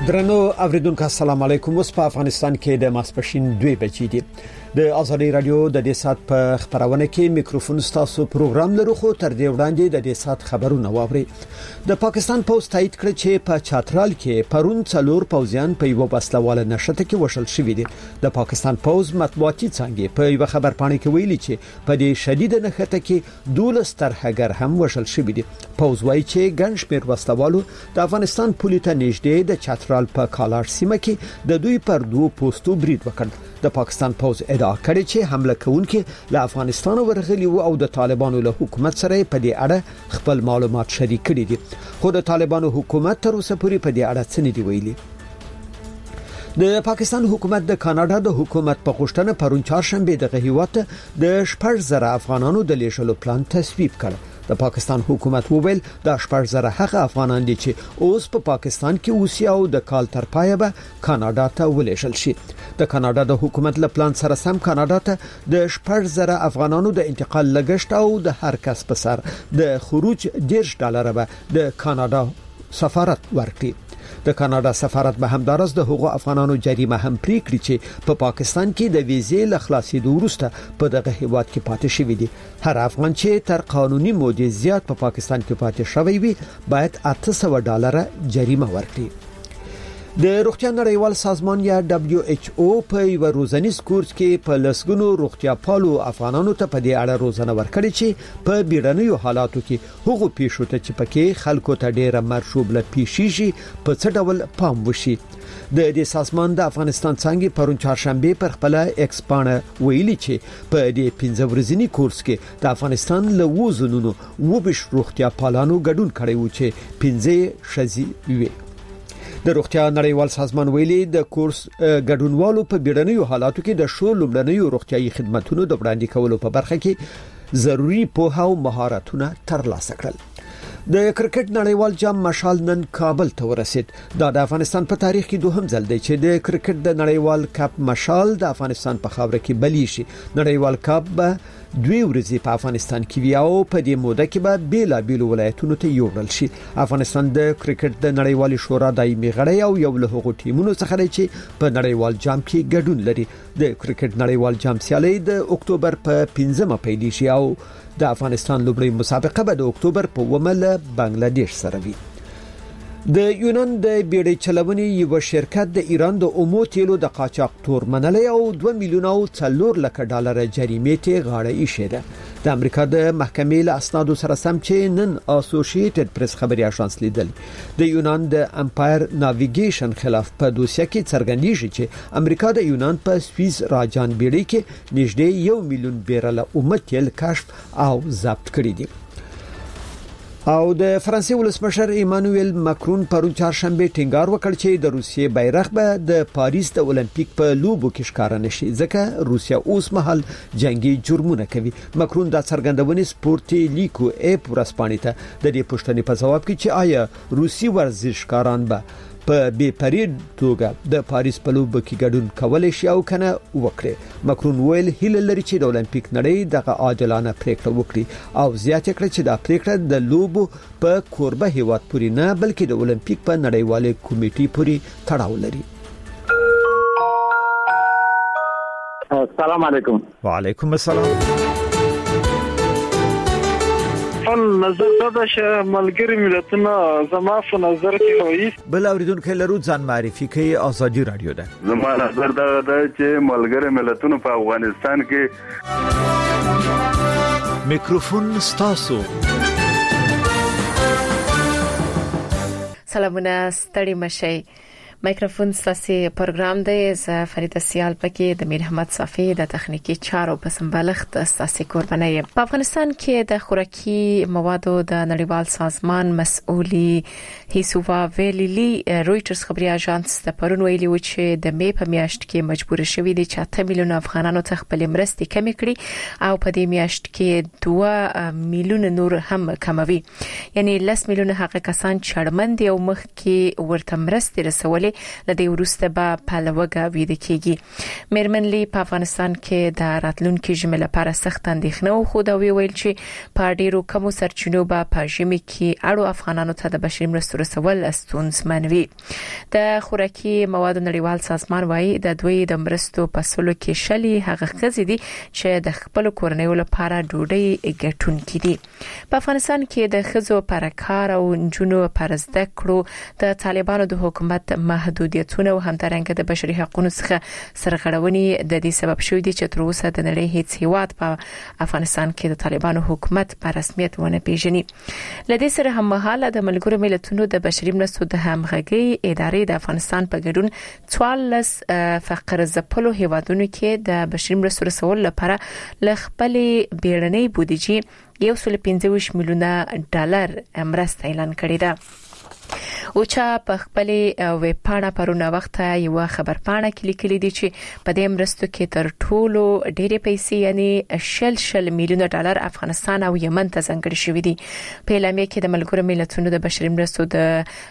درنو اوریدونکو السلام علیکم. اوس په افغانستان کې د ماسپښین 2 بجې دي. د ازادي رادیو د دې سات په خبرونه کې میکروفون ستاسو پروګرام لرو، خو تر دې وړاندې د دې سات خبرونه واوري. د پاکستان پوز تایید کړ چې په چاترال کې پرون څلور پوزیان په یو بسلواله نشته کې وشل شوې دي. د پاکستان پوز مطبوعاتي څنګه په یو خبرپاڼه کې ویلي چې په دې شدید نښته کې 12 ترهګر هم وشل شوې دي. پوز وايي چې ګڼ شمېر وسلوالو د افغانستان پولیس ته نږدې د چاترال په کالاش سیمه کې د دوی پر دوه پوسټو برید وکړ. د پاکستان پوز ادعا کړې چې حمله کوونکي له افغانستان ورغلي او د طالبانو له حکومت سره په دې اړه خپل معلومات شریک کړي دي، خو د طالبانو حکومت تر اوسه پورې په دې اړه څه نه دی ویلي. د پاکستان حکومت د کاناډا د حکومت په غوښتنه پرون چهارشنبه د هیواد د 10,000 افغانانو د لیږلو پلان تصویب کړ. د پاکستان حکومت وویل د 10,000 هغه افغانان دي چې اوس په پاکستان کې اوسي او د کال تر پایه به کاناډا ته ولېږل شي. د کاناډا د حکومت له پلان سره سم کاناډا ته د 10,000 افغانانو د انتقال لګښت او د هر کس په سر د خروج $10 به د کاناډا سفارت ورکړي. د کاناډا سفارت به همدارس د حقوق افغانانو جریمه هم پریکړي چې په پاکستان کې د ویزې له خلاصېدو وروسته په دغه هیواد کې پاتې شوی دی. هر افغان چې تر قانوني مودې زیات په پاکستان کې پاتې شوی وي باید $800 جریمه ورکړي. د روغتیا نړیوال سازمان یا WHO په یو روزنیز کورس کې په لسګونو روغتیا پالو افغانانو ته په دې اړه روزنه ورکړي چې په بیړنیو حالاتو کې هغو پیښو ته چې پکې خلکو ته ډېره مرشوبله پیښیږي په څه ډول پام وشي. د دې سازمان د افغانستان څنګه پرون چهارشنبه پر خپل ایکس پاڼه ویلي چې په دې 15 ورځنی کورس کې د افغانستان له وزنونو وبش روغتیا پالانو ګډون کړي و چې 15 شذي وي. د روغتیا نړیوال سازمان ویلي د کورس ګډونوالو په بیړنیو حالاتو کې د شو لومړنیو روغتيایي خدماتونو د وړاندې کولو په برخه کې ضروري پوهه او مهارتونه ترلاسه کړل. د کرکټ نړیوال جام مشال نن کابل ته ورسید. دا د افغانستان په تاریخ کې دوهم ځل دی چې د کرکټ د نړیوال کپ مشال د افغانستان په خاوره کې بلی شي. نړیوال کپ به 2 ورځې په افغانستان کې وي او په دې موده کې به بیلابیل ولایتونو ته یوړل شي. افغانستان د کرکټ د نړیوال شورا دایمي غړی او یو له هغو ټیمونو څخه دی چې په نړیوال جام کې ګډون لري. د کرکټ نړیوال جام سیالي د اکتوبر په 15مه پیل شي او د افغانستان لوبړی مسابقه به د اکتوبر په 1مه له بنگلاديش سره وي. د یونان د بیړۍ چلونې یو شرکت د ایران د اومو تیلو د قاچاق تور منلې او $2 میلیون او $4 لک جریمې ته غاړه ایښې ده. د امریکا د محکمې له اسنادو سره سم چې نن اسوسییټډ پریس خبري اژانس لیدل د یونان د امپایر ناویګیشن خلاف په دوسیه کې څرګندېږي چې امریکا د یونان په سویس راجان بیړۍ کې نږدې 1 میلیون بیرل اومه تیل کشف او ضبط کړی دي. او د فرانسې ولسمشر ایمانوئل ماکرون پرون چهارشنبه ټینګار وکړ چې د روسیې بیرغ به د پاریس د اولمپیک په لوبو کې ښکار نشي ځکه روسیا اوس مهال جنگي جرمونه کوي. ماکرون د څرګندونې سپورتي لیکو اپ ورسپانې ته د دې پوښتنې په جواب کې چې آیا روسي ورزشکاران به په بے پرید توګه د پاریس په لوبو کې ګډون کولای شي او کنه وکړي. ماکرون ویل هیله لري چې د اولمپیک نړۍ دغه عادلانه پریکړه وکړي او زیاته کړه چې دا پریکړه د لوبو په کوربه هیواد پورې نه بلکې د اولمپیک په نړیوالې کمیټې پورې تړاو لري. السلام علیکم. وعلیکم السلام. نظر دا چې ملګری ملتونه زما په نظر کې وایي بل اوریدونکو لرو ځان معرفي کوي. ازادي رادیو ده. زما نظر دا چې ملګری ملتونه په افغانستان کې میکروفون ستاسو. سلامونه ستړي مشي. مایکروفون ستاسو پروګرام دی. زه فریده سیال پکې د میر احمد صافی د تخنیکی چارو په سمبالښت ستاسو قرباني یم. په افغانستان کې د خوراکي موادو د نړیوال سازمان مسؤلي هیسووا ویلي رويټرز خبري اژانس د پرون ویلي و چې د می په میاشت کې مجبور شوی دي چې 8 میلیون افغانانو ته خپل مرستې کمې کړي او په دې میاشت کې 2 میلیون نور هم کموي. یعنی 10 میلیون هغه کسان چې اړمن دي او مخ کې ورته مرستې رسولې لدې وروسته به په لوګه ویده کیږي. میرمن لی په افغانستان کې د راتلونکو ژمي لپاره سخت اندېښنه خو دا ویل چې په ډیرو کمو سرچینو به په ژمي کې اړو افغانانو ته د بشري مرستو رسول ستونزمن وي. د خوراکي موادو نړیوال سازمان وايي د دوی د مرستو په سلو کې شلي هغه خزې دي چې د خپل کورنیو لپاره ډوډۍ ګټونکي دي. په افغانستان کې د خزو پر کار او نجونو پر زده کړو د طالبانو د حکومت محدودیتونه او همدارنګه د بشري حقوقو څخه سرغړونې د دې سبب شوې دي چې تر اوسه د نړۍ هیڅ هیواد په افغانستان کې د طالبانو حکومت په رسمیت ونه پیژني. لدې سره هم مهاله د ملګرو ملتونو د بشري مرستو د همغږي ادارې د افغانستان په ګډون 14 فقر زپلو هیوادونو کې د بشري مرستو رسول لپاره ل خپل بیړنۍ بودیجه 125 میلیونه ډالر مرسته اعلان کړې ده. او چې په خپل ویب پاڼه پرونه وخت یو خبر پاڼه کې لیکلي دي چې په دې مرستو کې تر ټولو ډېرې پیسې یعنی 100 میلیونه ډالر افغانستان او یمن ته ځانګړي شوې دي. په اعلامیه کې د ملګرو ملتونو د بشري مرستو د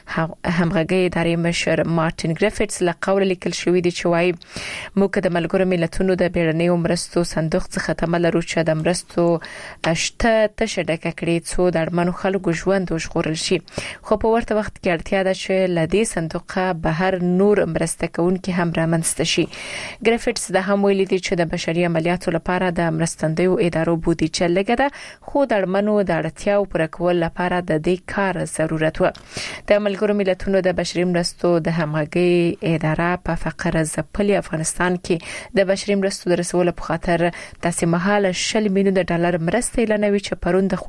همغږي ادارې مشر مارټین ګریفټس له قوله لیکل شوې دي چې وايي موږ د ملګرو ملتونو د بیړنۍ مرستو صندوق څخه تمه لرو چې د مرستو شته تشډکه کړي څو د اړمنو خلکو ژوند وژغورل شي. خو په ورته وخت کې اړتیا ده چې لدې صندوق بهر نور مرسته کوونکي هم رامنځته شي. ګریفټس د هم ویلي دي چې د بشري عملیاتو لپاره د مرستندویو ادارو بودیجه لګه ده خو د اړمنو د اړتیاو پوره کول لپاره د دې کار ضرورت و. د ملګرو ملتونو د بشري مرستو د همغږي اداره په فقر زپلي افغانستان کې د بشري مرستو د رسولو په خاطر تاسو مهاله 100 میلیونه ډالر مرسته اعلانوي چې پرون د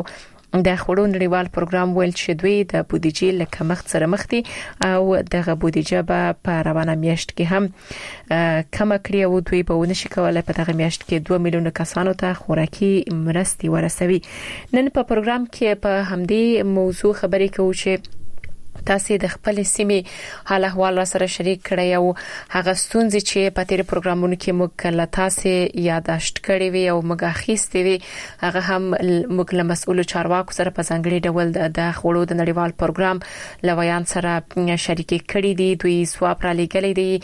خوړو نړیوال پروګرام ویل چې دوی د بودیجې له کمښت سره مخ دي او دغه بودیجه به په روانه میاشت کې هم کم کړي او دوی به ونشي کولای په دغه میاشت کې 2 میلیونه کسانو ته خوراکي مرستې ورسوي. نن په پروګرام کې په همدې موضوع خبرې کوو چې تاسو د خپل سیمې حال احوال سره شریک کړئ او هغه ستونزې چې په تیر پروګرامونو کې موږ کله تاسو یاداشت کړې وي او موږ اخیستې وي هغه هم موږ له مسؤلو چارواکو سره په ځانګړي ډول د خوړو د نړیوال پروګرام لویان سره شریک کړي دي. دوی سواب را لګلې دي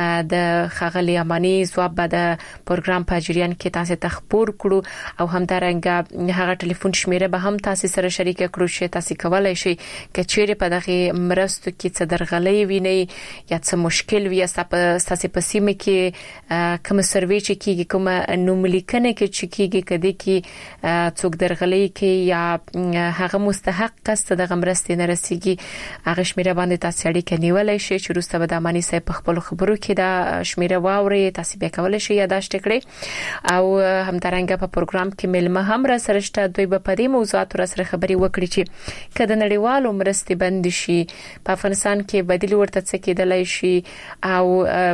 د خغلی امانی سواب د پروګرام په جریان کې تاسو ته خبر کړو او همدارنګه هغه ټلیفون شمیره به هم تاسو سره شریک کړو چې تاسو کولای شئ کچېره په دغه مرستو کې څه درغلې ویني یا څه مشکل وي تاسو په سیمه کې کوم سروې چې کیږي کوم نوملیکنه کې چې کیږي کدي کې څوک درغلې کې یا هغه مستحق کس د مرستې نه رسیږي هغه شمیره باندې تاسو اړیکه نیولای شئ چې روسته به د امانی صاحب په خپل خبرو کې دا شمیره واوري تاسو به کولای شئ یاداشت کړئ او همدارنګه په پروګرام کې ملمه هم را سره شته دوی په دې موضوعات را سره خبري وکړي چې کله نړیوالو مرستې بند شي په افغانستان کې بدیل ورته څه کېدلای شي او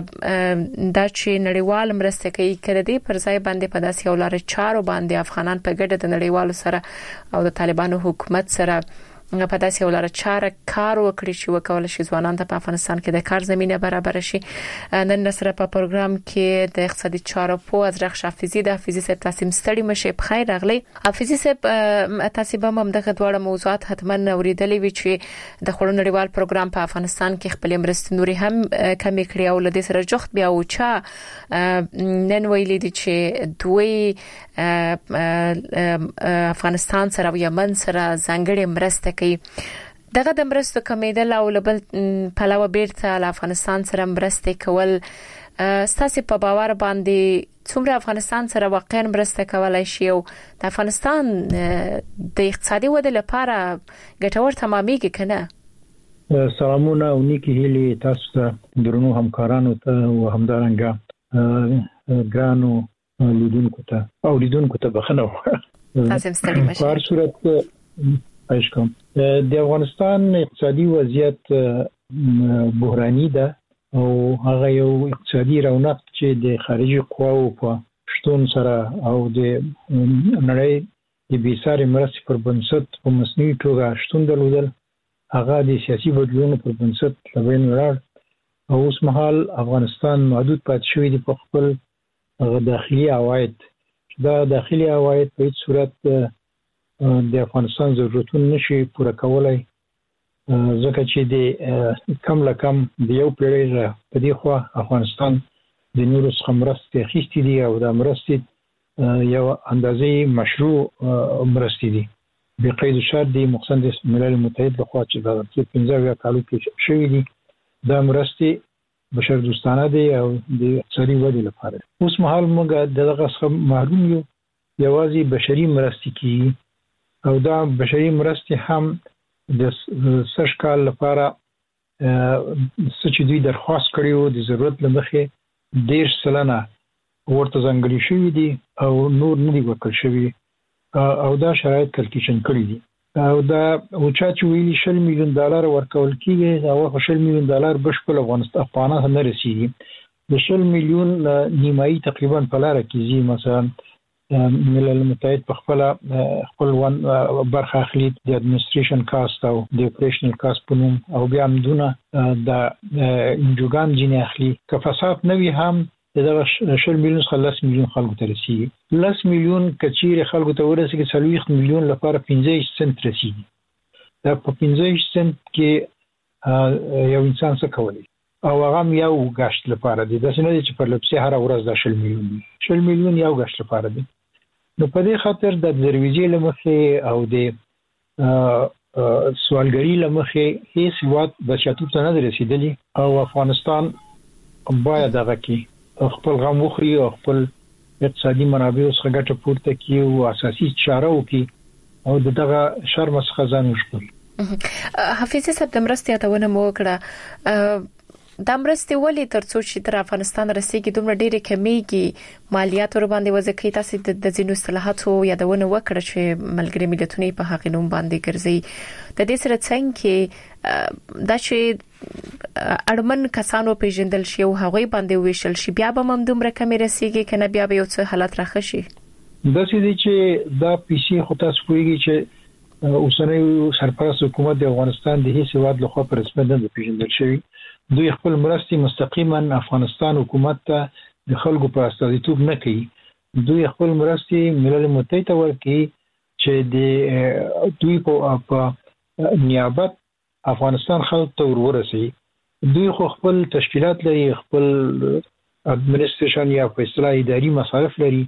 دا چې نړیوال مرسته کوي کړي دي پر ځای باندې په داسې ولر چارو باندې افغانان په ګډه د نړیوالو سره او د طالبانو حکومت سره په داسې ولر چاره کار وکړي چې وکول شي ځوانان ته په افغانستان کې د کار زمينه برابر شي. نن سره په پروګرام کې د اقتصادي چارو په ازرخ حافظي د حافظي صاحب تاسو ستړي مشه په خیر راغلی. حافظي صاحب تاسو به هم دغه دواړه موضوعات حتما اوریدلې وي چې د خړو نړیوال پروګرام په افغانستان کې خپل مرستې نوري هم کمی کړی او لدې سره جوخت بیا او چا نن ویلي دي چې دوی افغانستان سره او یمن سره ځانګړي مرسته کوي. دغه د مرستو کمیدل او بل پلاو بیرته له افغانستان سره مرسته کول ستاسو په باور باندې څومره افغانستان سره واقعا مرسته کولای شي او د افغانستان د اقتصادي ودې لپاره ګټور تمامېږي کنه؟ سلامونه او نیکی هیلي تاسو ته درنو همکارانو ته او همدارنګه ګرانو لیدونکو ته او لیدونکو ته بخنه تاسو ستړي مشه. په هر صورت پښکم د افغانستان اقتصادي وضعیت بحراني ده او هغه یو اقتصادي رونق چې د خارجي قواو په شتون سره او د نړۍ د بیساري مرستې پر بنسټ په مصنوعي توګه شتون درلودل هغه د سیاسي بدلونونو پر بنسټ لبین ولاړ او اوس مهال افغانستان محدود پاتې شوی دی په خپل داخلي عواید. دا داخلي عواید په هیڅ صورت د افغانستان ضرورتونه نشي پوره کولای ځکه چې د کم لکم د یو پیړۍ په دې خوا افغانستان د نورو څخه مرستې اخیستې دي او د مرستې یو اندازې مشروع مرستې دي بقید شرط دی مقصد ملل متحد لخوا چې د 15 کالو کې شوې دي دا مرستې بشر دوستانه دي او د اقتصادي ودې لپاره. اوس مهال موږ دغه څخه محروم یو یوازې بشري مرستې کیږي او دا بشري مرستې هم د سږ کال لپاره چې دوی درخواست کړی د ضرورت لمخې 10% ورته ځانګړي شوي دي او نور نه دي ورکړل شوي او دا شرایط کلکشن کړی دي او دا او چې ویلي $100 میلیون ورکول کیږي او $100 میلیون بشپړ افغانستان نه رسیدي د $100 میلیون نیمایي تقریبا په لار کې زی مثلا ملل متحد په خپل برخه اخلي د اډمنستریشن کاست او د اپریشنل کاست په نوم او بیا هم دونه د انجوګان جنې اخلي که فساد نه وي هم دغه 10 میلیون څخه 10 میلیون خلکو ته رسیږي 10 میلیون کچیر خلکو ته ورسیږي 40 میلیون لپاره 15 سنت رسیږي دا په 15 سنت کې یو انسان څه کوي او هغه یو غشت لپاره دي دا څنګه چې پر لپسه هر ورځ د 10 میلیون دي 10 میلیون یو غشت لپاره دي نو په دې خاطر د درویزې لمخې او د سوالګری لمخې هیڅ وخت بچاتو ته نه رسیدلی او افغانستان باید دغه کې خپل غم وخوري او خپل اقتصادي منابع څخه ګټه پورته کړي او اساسي چاره وکړي او دغه شرم څخه ځان وژغوري. حفیظ صاحب د مرستې یادونه مو وکړه د مرستې ولې ترڅو چې تر افغانستان رسیدي دومره ډېرې کمیږي مالیات ور باندې وځي تاسو د ځینو اصلاحاتو یادونه وکړه چې ملګری ملتونه په حق نوم باندې ګرځي د دې سره څنګه دا چې اړمن کسانو پیژندل شي او هغه باندې ویشل شي بیا به دومره کمی رسیدي کنه بیا به یو څه حالت راخشي دا چې دا پیسې خو تاسو کوی چې اوسنۍ سرپرست حکومت د افغانستان د هیڅ واد لخوا پر رسمیت نه پیژندل شوی دوی خپل مرستې مستقیما افغانستان حکومت ته د خلکو په استازیتوب نه کوي دوی خپل مرستې ملل متحد ته ورکوي چې د دوی په نیابت افغانستان خلک ته ورسي دوی خو خپل تشکیلات لري خپل اډمنستریشن یا په اصطلاح اداري مصارف لري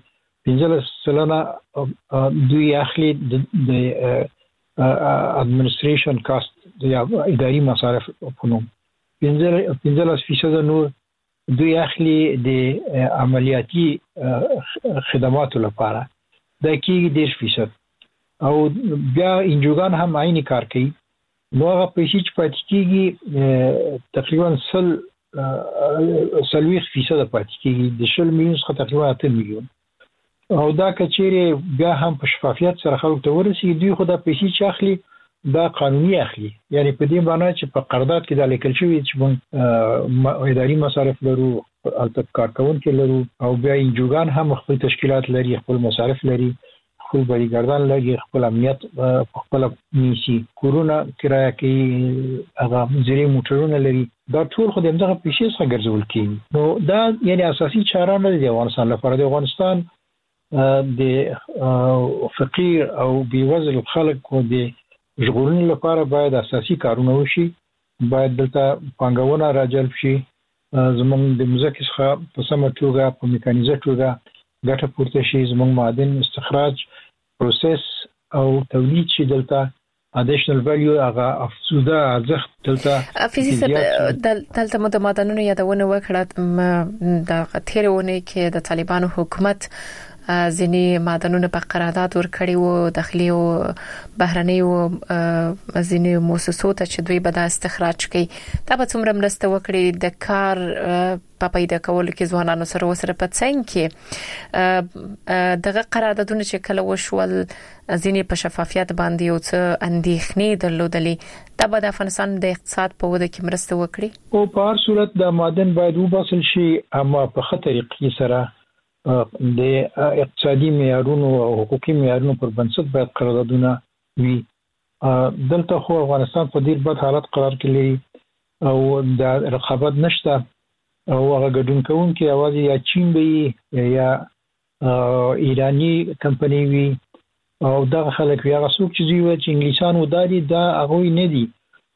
15% دوی اخلي د اډمنستریشن کاست یا اداري مصارف په نوم 15% نور دوی اخلي د عملیاتي خدماتو لپاره دا کېږي 10% او بیا انجوګان هم عیني کار کوي نو هغه پیسې چې پاتې کېږي تقریبا 30% پاتې کېږي د 10 میلیون څخه تقریبا 8 میلیون او دا کچېره بیا هم په شفافیت سره خلکو ته ورسیږي دوی خو دا پیسې چې اخلي دا قانوني اخلي یعنی په دې معنی چې په قرارداد کې د لیکل شوی چې موږ اداري مصارف لرو البته کارکونکو لرو او بیا انجوګان هم خپل تشکیلات لري خپل مصارف لري خپل بریګردان لري خپل امنیت خپل نیسی کورونا کرایه کې هغه زری موټرونه لري دا ټول خو دغه پیسې څخه ګرځول کیږي نو دا یعنی اساسي چاره نه دی افغانستان لپاره د افغانستان د فقیر او بیوزل خلک او د ژغورنې لپاره باید اساسي کارونه وشي باید دلته پانګونه راجلب شي زموږ د مزکه څخه په سمه توګه په میکانیزه توګه ګټه پورته شي زموږ معادن استخراج پروسس او تولید شي دلته additional value هغه افزوده ارزښت دلته فیزیک دلته د معدنونو یادونه وکړه د تیرونه کې د طالبانو حکومت ځینی معدنونه په قرارداد ورکړي وو داخلي او بهرني او ځینی مؤسسو ته چې دوی به د استخراج کوي دا به څومره مرسته وکړي د کار په پیدا کولو کې ځوانانو سره وسره په څنګه کې دغه قراردادونه چې کله وشول ځینی په شفافیت باندې او څه اندېښنې درلودلې دا به د افغانستان د اقتصاد په وده کې مرسته وکړي او په هر صورت د معدن باید وباسل شي اما په خطر طریقې سره د اقتصادي معیارونو او حقوقي معیارونو پر بنسټ باید قراردادونه وي دلته خو افغانستان په ډیر بد حالت قرار کې لري او د رقابت نشته او هغه ګډون کوونکي اوازې یا چین وي یا ایرانی کمپنی وي او دا خلک هغه څوک چې دوی چې انګلیسانو دادي دا هغه نه دي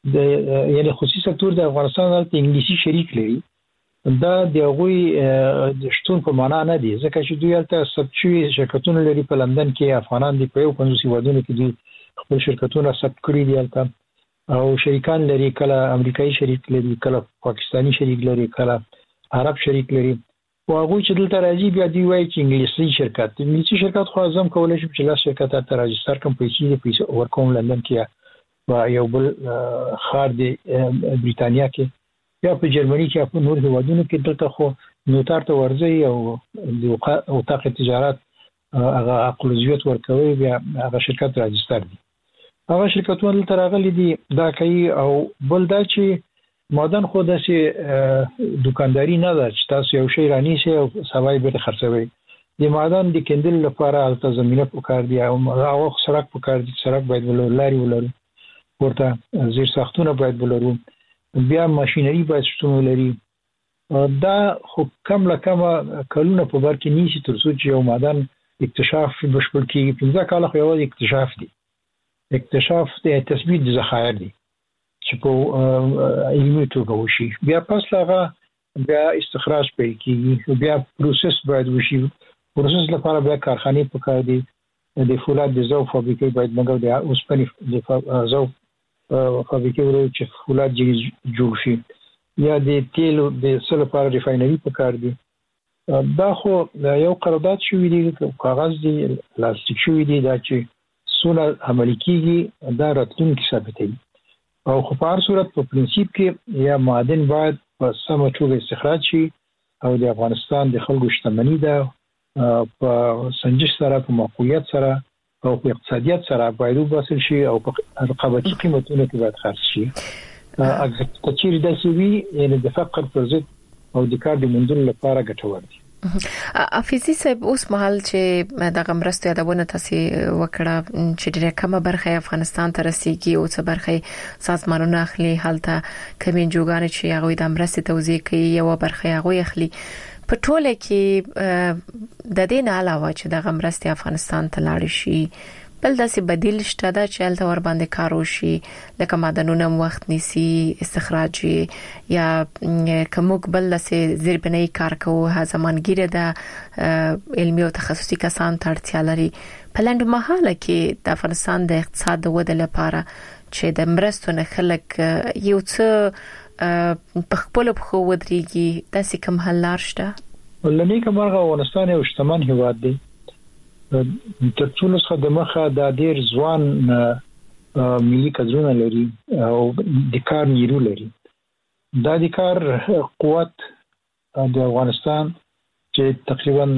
د یعنی خصوصي سکتور د افغانستان د انګلیسي شریک لري دا د غوي د شتون په معنا نه دي ځکه چې دوی البته سبچوي شرکتونه لري په لندن کې افغانان دي په 50 ودونو کې دي خپل شرکتونه ثبت کړی دي البته او شریکان لري کله امریکایي شریک لري کله پاکستانی شریک لري کله عرب شریک لري او هغه چې دلته راځي بیا دی وایي چې انګلیسي شرکت خو اعظم کولای شي چې لا شرکت ته راجستر کوم پیسې ورکوم لندن کې او یو بل خار دی بریتانیا کې یا په جرمني کې په نور هیوادونو کې دلته خو نوتار ته ورځي او د اوتاق تجارت هغه اقلوزیت ورکوي بیا هغه شرکت راجستر دي هغه شرکتونه دلته راغلي دي دا کوي او بل دا چې مادن خو داسې دکانداري نه ده چې تاسو یو شی رانیسئ او سبا یې بیرته خرڅوئ د مادن د کندل لپاره البته زمینه پکار دي او هغه سړک پکار دي سړک باید ولري ورته زیر ساختونه باید ولرو بیا ماشينري باید شتون ولري دا خو کم له کم کلونه په بر کې نیسی تر څو چې یو مادن اکتشاف بشپړ کیږي 15 کال خو یو اکتشاف دي اکتشاف د تثبیت د ذخایر دي چې په علمي توګه وشي بیا پس هغه بیا استخراج پیل کیږي بیا پروسس باید وشي پروسس لپاره بیا کارخانه پکار دي د فولاد د زو فابریکې باید موږ د اوسپنې د زو فابریکې ورو چې فولاد جوړ شي یا د تیلو د سل لپاره ریفاینري پکار دي دا خو یو قرارداد شوی دی کاغذ دی لاستیک شوی دی دا چې سونه عملي کیږي دا راتلونکي ثابتوي او خو په هر صورت په پرنسيپ کې یا معدن باید په سمه توګه استخراج شي او د افغانستان د خلکو شتمنۍ ده په سنجش سره په موقعیت سره او په اقتصادیت سره باید وباسل شي او په رقابتي قیمتونو کې باید خرڅ شي اګه کچېر د سوي یعنی د فقر پر ضد او د کار د منځلو لپاره ګټور دي افیزي صاحب اوس مهال چې د غمرستو یادونه تاسو وکړه چې ډېر کمه برخه افغانستان ته رسیدي او څه برخه سازمانونه اخلي حالته کمین جوګان چې هغه د امرستي توزیع کوي یو برخه هغه اخلي په ټوله کې د دې نه علاوه چې د غمرستي افغانستان ته لاړ شي بل داسې بدیل شته دا چې الته ور باندې کار وشي لکه معدنونه وخت نیسي استخراج یا کومک بل داسې زیربنای کار کوو هزمانګیره د علمي او تخصصي کسان ته اړتیا لري په لنډ مهاله کې د افغانستان د اقتصاد د ودې لپاره چې د مرستو نه خلک یو څه په خپل په ودرېږي داسې کوم حل لار شته ولني کومه افغانستان یو شتمن هیواد دی تر څو څخه د مخه د ډیر ځوان ملي کډرونه لري او د کار نیرو لري د کار قوت د افغانستان چې تقریبا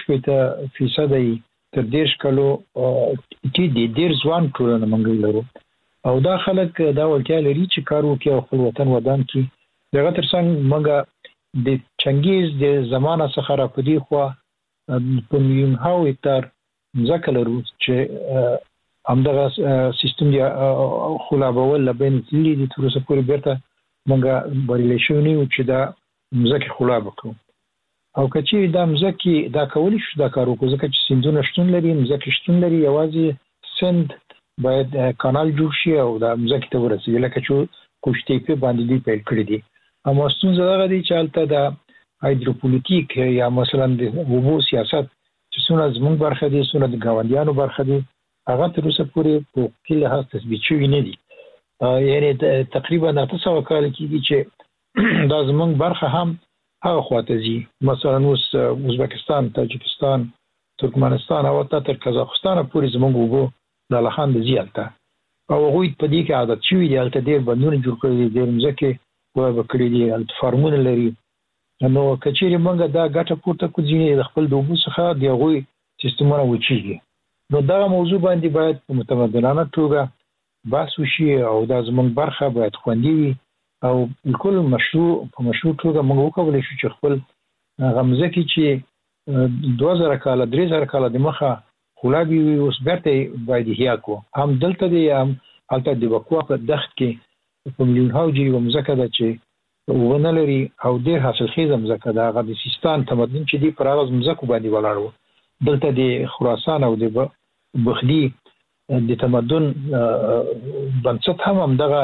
8% تر 10 کلو کې د ډیر ځوان ټولنه منګل لرو او دا خلک دا ولټیا لري چې کار وکړي او خپل وطن ودان کړي دغه ترڅنګ موږ د چنګیز د زمانه څخه را پدې خو په میلیون هاو هکتار ځکه لرو چې همدغه سیستم دی خلابول لبین تللی دي تر اوسه پورې بیرته موږ بریلی شو نه چې دا ځکه خلاب وکړو او کچې دا ځکه دا کولی شو دا کار وکړو ځکه چې سندونه شتون لري ځکه شتون لري یوازې سند باید کانال جوړ شي او دا ځکه ته ورسېږي لکه چې کوشتې په باندې دی پیل کړی دي اما ستونزه دا دی چې البته د هایدروپولیټیک یا مثلا د وبو سیاست چې څونه زموږ برخه دي څونه د گاونډیانو برخه دي هغه تر اوسه پورې په کله هڅه تثبیت شوی نه دي یعنی تقریبا 900 کال کېږي چې دا زموږ برخه هم هغه خواته ځي مثلا اوس ازبکستان تاجکستان ترکمنستان او تر قزاقستان پورې زموږ وګو د لخان د زیالته او هغه په دې کې عادت شوی دی البته ډېر بندونه جوړ کړی دي ډېر ځکه وای وکړي دي البته فارمونه لري نو کچېری موږ دا ګټه پورته کوځینې د خپل دوبو څخه دی غوي سیستمونه وچیږي نو دا موضوع باندې باید په متمدنانه توګه بحث وشي او دا زموږ برخه باید خوندي وي او بالکل مشروع توګه موږ وکولای شو چې خپل غمزه کې چې 2000 کال 3000 کال د مخه خلابي اوس برته باید هيا کو هم دلته دی هم البته د وقوع په دښت کې په مليون هاوجي ومزکه ده چې ونه لري او ډېر حاصل خیزه مزکه ده هغه د سیستان تمدن چې دی پر هغه مزکو باندې ولاړو دلته د خراسان او د بخدي د تمدن بنسټ هم دغه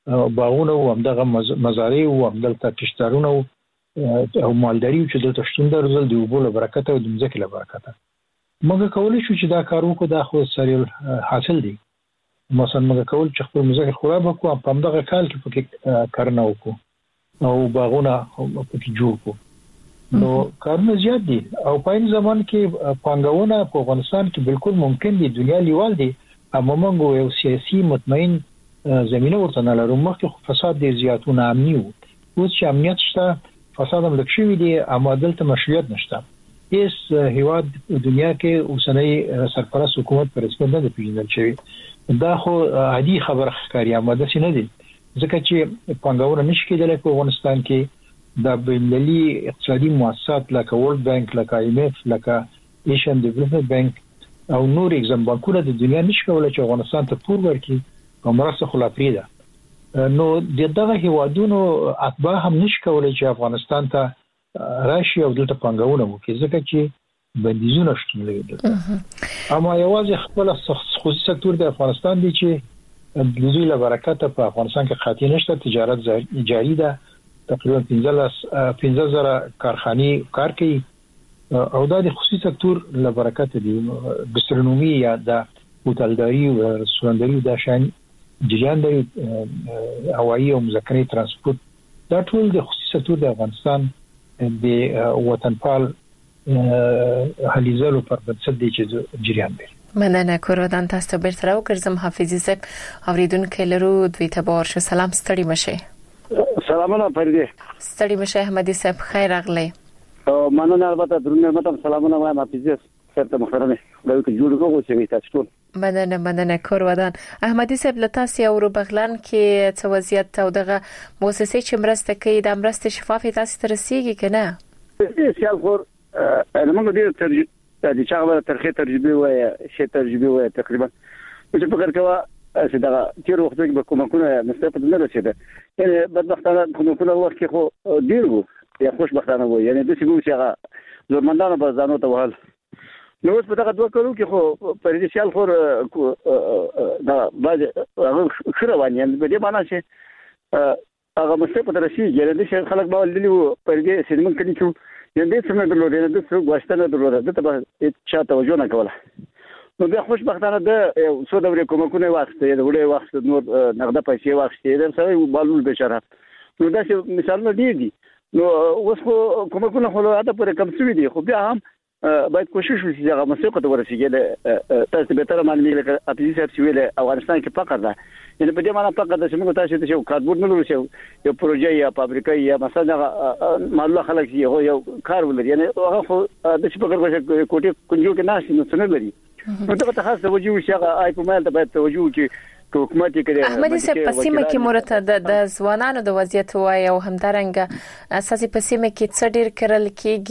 باغونه او همدغه مزارع او همدلته کشتارونه او مالداري چې د تشتون درزل دی وبول برکت او د مځکې له برکت موږ کولای شو چې دا کار وکړو دا خو سریع حاصل دی مثلا موږ کول چې خپل مځکه خراب وکړو په همدغه کال کې پکې کارونه وکړو او باغونه پکې جوړ کړو نو کارونه زیات دي او په این زمان کې پانګونه په افغانستان کې بالکل ممکن دي دنیا لیوال دي اما موږ یو سیاسي مطمئن زمينه ورته نه لرو مخکې فساد دي زیاتونه امنیت اوس چې امنیت شته فساد هم لکشي دي اما دلته مشروعیت نشته هیڅ هیواد دنیا کې اوسنۍ سرپرست حکومت پر رسمیت نه پیژندل شوی دا خو عادي خبره ښکاري اما د سینې دي ځکه چې پانګونه نشي کېدلی په افغانستان کې د بین‌المللي اقتصادي مؤسسات لکه ورلد بانک لکه IMF لکه ایشین ډیولپمنٹ بانک او نور ایگزام بانکونه د دنیا نشي کولای چې افغانستان ته پور ورکړي او مرسته خلافري ده نو دغه هیوادونو اتباع هم نشي کولای چې افغانستان ته راشي او دلته پانګونه وکړي ځکه چې بندیزونه شتون لري اما یوازې خپل خصوصي سکتور د افغانستان دی چې د دوی له برکته په افغانستان کې خاطی نشته تجارت جاری ده تقریبا 15000 کارخانې کار کوي او دا د خصوصي سکتور له برکته دی ګاسترونومي یا د هوټلداري او رستورانتداري د شان جریان د هوایي او مزکني ترانسپورت دا ټول د خصوصي سکتور د افغانستان د وطنپال هلیزلو پر بنسټ دی چې جریان دی مننه کورودان تاسو بیرته راوګرځم حافظي صاحب اوریدونکو لرو دوی ته بار شو سلام ستړي مشه سلامونه پردي ستړي مشه احمدي صاحب خیر اغلی مننه البته درنه متم سلامونه وایم حافظي صاحب ته محترمه دا یو جوړ کوو چې تاسو ټول مننه کورودان احمدي صاحب لتاسو اورو بغلان کې څه وضعیت او دغه مؤسسې چې مرسته کوي د مرسته شفافي تاسو ته رسیږي کنه سیال خور انا موږ ډیر ترجمه د چاغه ترخه ترجمه وای شي ترجمه وای تقریبا چې په کارکوا چې دا تیر وخت کې به کومکونه مستفاد نه رسیده یعنی بدبختانه کومکونه وخت کې خو ډیر وو یا خوشبختانه وو یعنی د څه چې هغه زورمندانو په ځانو ته وهل نو اوس په دغه دوه کلو کې خو پر دې سیال خور دا باج هغه خروان یعنی په دې معنی چې هغه مستفاد رسیږي یعنی چې خلک به ولې وو پر دې سینمن کې چې یندې څنګه درلودې د څو غوښتنه درلوده د ته چا توجه نه کوله نو بیا خوشبختانه د څو دورې کومکونه واخته د وړې وخت نور نقده پیسې واخته د سره بالول بشره نو دا چې مثالونه دي نو اوس کومکونه خو له پر کم څه دي خو بیا هم باید کوشش وشي چې هغه مسوقه ته ورسیږي تاسو به تر معنی لکه اپوزیسیون چې ویل افغانستان کې فقر ده یعنی په دې معنی فقر ده چې موږ تاسو ته یو کاربورډ نه لرو یو پروژه یا فابریکه یا مثلا معلومه خلک یو کار ولري یعنی هغه خو د څه په کار کوټه کنجو کې ناشې نو څنګه لري نو ته خاص توجه وشي هغه آی په مال ته باید توجه کې حکومت کې احمدي صاحب پسیمه کې مرته د ځوانانو د وضعیت وای او همدارنګ اساسي پسیمه کې څه ډیر کړل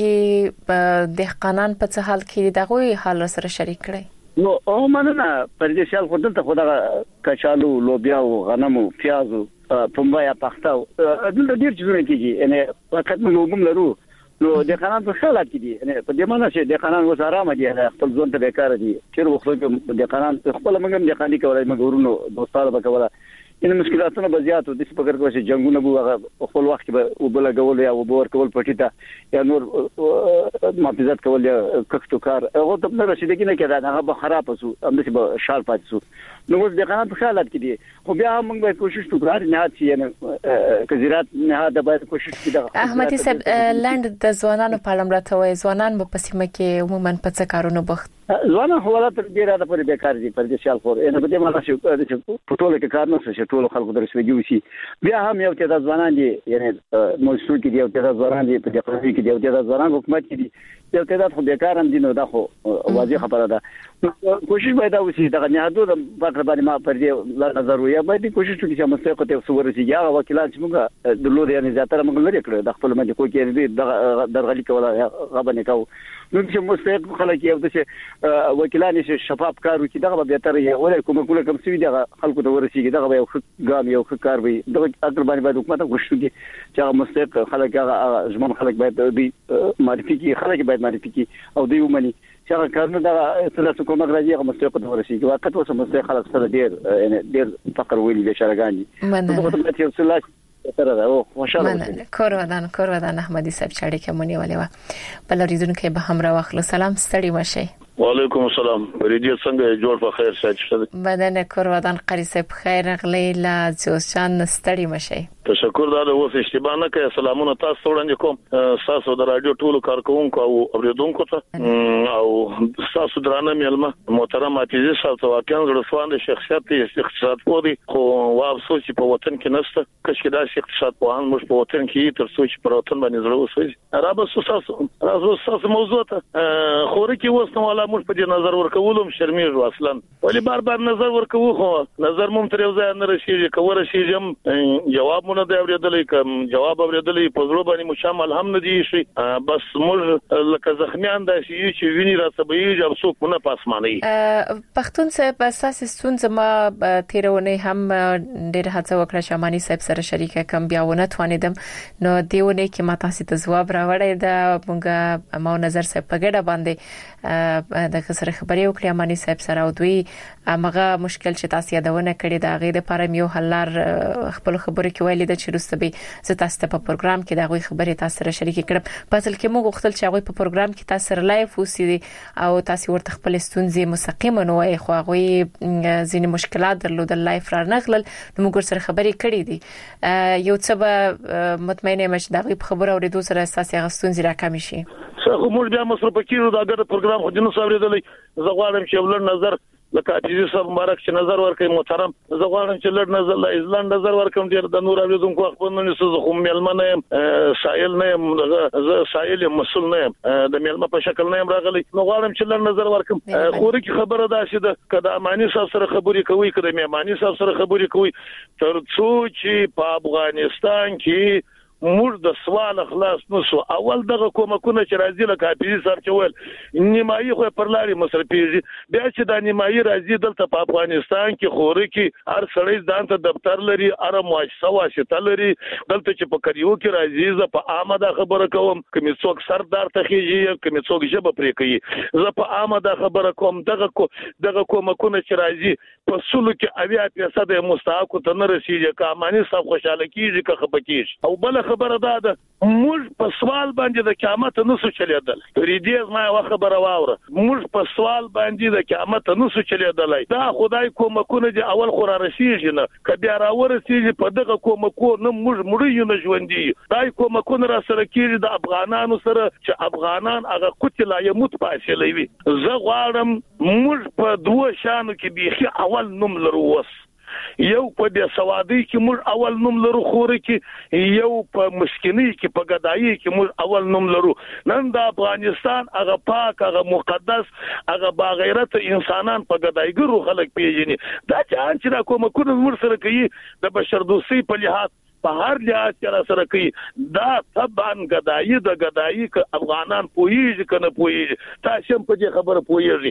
کېږي د قانون په څه حال کې دغه حال سره شریک کړي نو او مننه پر دې شال خودل ته خدای کچالو لوبیا او غنم او پیاز او پمبایا پخته دلته ډیر چیزونه کېږي یعنی وخت موږ هم لرو نو د قانون په حالت کې دي یعنی په دې معنی چې د قانون وساره دي خپل ځون ته بیکار دي چې وخت کې د قانون خپل موږ د قانوني کولای موږ ورونو دوستانه وکوله ان مشکلاتونه به زیات او د څه په کار کې جنگونه بو خپل وخت کې وبله غول یا وبور کول پټیتا یا نور محافظت کول یا کښتو کار هغه ته نه رسیدګی نه کېده هغه به خراب وسو هم د څه شال پاتې سو نو د قانون په حالت کې دي خو بیا موږ باید کوشش وکړو نه چې یعنی کزیرات نه دا باید کوشش وکړو احمدي صاحب لاند د ځوانانو په اړه مرته وای ځوانان په پسیمه کې عموما په څه کارونه بوخت ځوانان حواله تر ډیره د پرې بیکار دي پر دې شال خور نه په دې معنی چې په ټوله کې کار نه شي ټول خلکو درسوي وي بیا هم یو ته د ځوانان دي یعنی موضوع کې دی یو ته د ځوانان دي په دې قضیه کې دی یو ته د ځوانان حکومت کې دي یو ته د خو بیکار هم دي نو دا خو واضح خبره ده کوشش باید وشي دا نه حدود په باندې ما پر دې نظر وي باید کوشش وکړي چې مسلک ته څو ورسیږي هغه وکیلان چې موږ درلود یعنی زیاتره موږ لري کړو د خپل مده کو کې درغلي کوله غبنه کو نو چې مستحق خلک یو د وکیلان چې شفاف کار وکړي دا به تر یو ولې کومه کم څه دی خلکو ته ورسیږي دا به یو ګام یو کار وي دا اکثر باندې حکومت غوښتي چې مستحق خلک هغه ځمن خلک باید معرفي کی خلک باید معرفي کی او دوی ومني چې کارونه د ثلاثه کومه راځي هغه مستوي په ورسیږي وخت اوس مستوي خلاص سره ډیر فقر ویلي به شرګانجي مننه چې رسول سره دا او خوشاله کورودان احمدي صاحب چاړي کومنی ولې بل ریزونکو به هم را واخلو سلام ستړي مشه وعلیکم السلام ریډیو څنګه جوړ په خیر ساتي بدن کورودان قری صاحب خیر غلی لا جوشان ستړي مشه تشکر دا اوس اشتباه نه کوي سلامونه تاسو وړاندې کوم تاسو د رادیو ټولو کارکونکو او اوریدونکو ته او تاسو درانه ملما محترم عزیز صاحب ته واقعا زړه شخصیت اقتصاد پوری خو وافسوس په وطن کې نشته کښ دا اقتصاد په ان موږ په وطن کې تر څو چې پر وطن باندې زړه وسوي رابطه تاسو موضوع ته خوري کې وسنه ولا موږ په دې نظر ورکولم شرمېږو اصلا ولی بار نظر ورکوو خو نظر مم تر یو ځای نه رسیږي کوم رسیږم جواب نه دی اوریدلې کوم جواب اوریدلې په زړه باندې مو شامل هم نه دی شي بس موږ لکه زخمیان د شي چې ویني راځي او څوک نه پاسماني پښتون صاحب اساس ستونزه ما تیرونه هم ډېر هڅه وکړه شماني صاحب سره شریکه کم بیاونه توانیدم نو دیونه کې ما تاسو ته جواب راوړی دا مونږه مو نظر صاحب په ګډه باندې د سره خبرې وکړې اماني صاحب سره او دوی هغه مشکل چې تاسو یادونه کړې دا غي د پاره یو حلار خپل خبرې کې ویلي د چیرسته به زه تاسو ته په پروګرام کې دا غوي خبرې تاسو سره شریک کړم په اصل کې موږ غوښتل چې هغه په پروګرام کې تاسو سره لایف وسیدي او تاسو ورته خپل ستونزې مستقیما نو وای خو هغه ځینې مشکلات درلودل لایف را نغلل نو موږ سره خبرې کړې دي یو څه به مطمئنه مش دا غي خبره اورېدو سره اساس هغه ستونزې راکمې شي څه موږ بیا مصرف کیږو دا د پروګرام خو جنو صاحب زه غواړم چې ولر نظر لکه عزیز صاحب مبارک چې نظر ورکړي محترم زه غواړم چې لړ نظر لا ایزلند نظر ورکړم ډیر د نور اوریدونکو خپل نه سوز خو ملمنه سائل نه زه سائل مسول نه د ملمه په شکل نه راغلی نو غواړم چې لړ نظر ورکړم خوري کی خبره ده چې د کدا اماني صاحب سره خبرې کوي کدا اماني صاحب سره خبرې کوي تر څو چې په افغانستان کې موږ د سوال خلاص نشو اول دغه کومکونه چې راځي لکه حافظ صاحب چول نیمایي خو پر لاري مصرفيږي بیا چې د نیمایي راځي دلته په افغانستان کې خوري کې هر سړی ځانته دفتر لري اره مؤسسه واسطه لري دلته چې په کریو کې راځي ز په آمده خبره کوم کوم څوک سردار ته خيږي کوم څوک جبه پرې کوي ز په آمده خبره کوم دغه کومکونه چې راځي په سلو کې 80% مستحق ته نه رسیږي کامانی صاحب خوشاله کیږي که خپکیږي او بل خبره ده موږ په سوال باندې د قیامت نسو چلیدل ریډیز ما یو خبره واوره موږ په سوال باندې د قیامت نسو چلیدل دا خدای کومکونه دي اول خو را رسیږي نه کبه را ورسیږي په دغه کومکو نه موږ مړی نه ژوندۍ دای کومکونه را سره کیږي د افغانانو سره چې افغانان هغه قتل یموت پاسلوي زه غواړم موږ په دوه شانو کې بيخي اول نوم لرو وس یو په د سوادي کې موږ اول نوم لرو خوري کې یو په مسکینی کې په غدایي کې موږ اول نوم لرو نن د افغانستان هغه پاک هغه مقدس هغه باغیرت انسانان په غدایګرو خلک پیژني دا چې دا کومکونه موږ سره کوي د بشردوسي په لحاظ په هر لحاظ سره کوي دا طبعا غدایي د غدایي ک افغانان پوهیږي کنه پوهیږي تاسو په دې خبره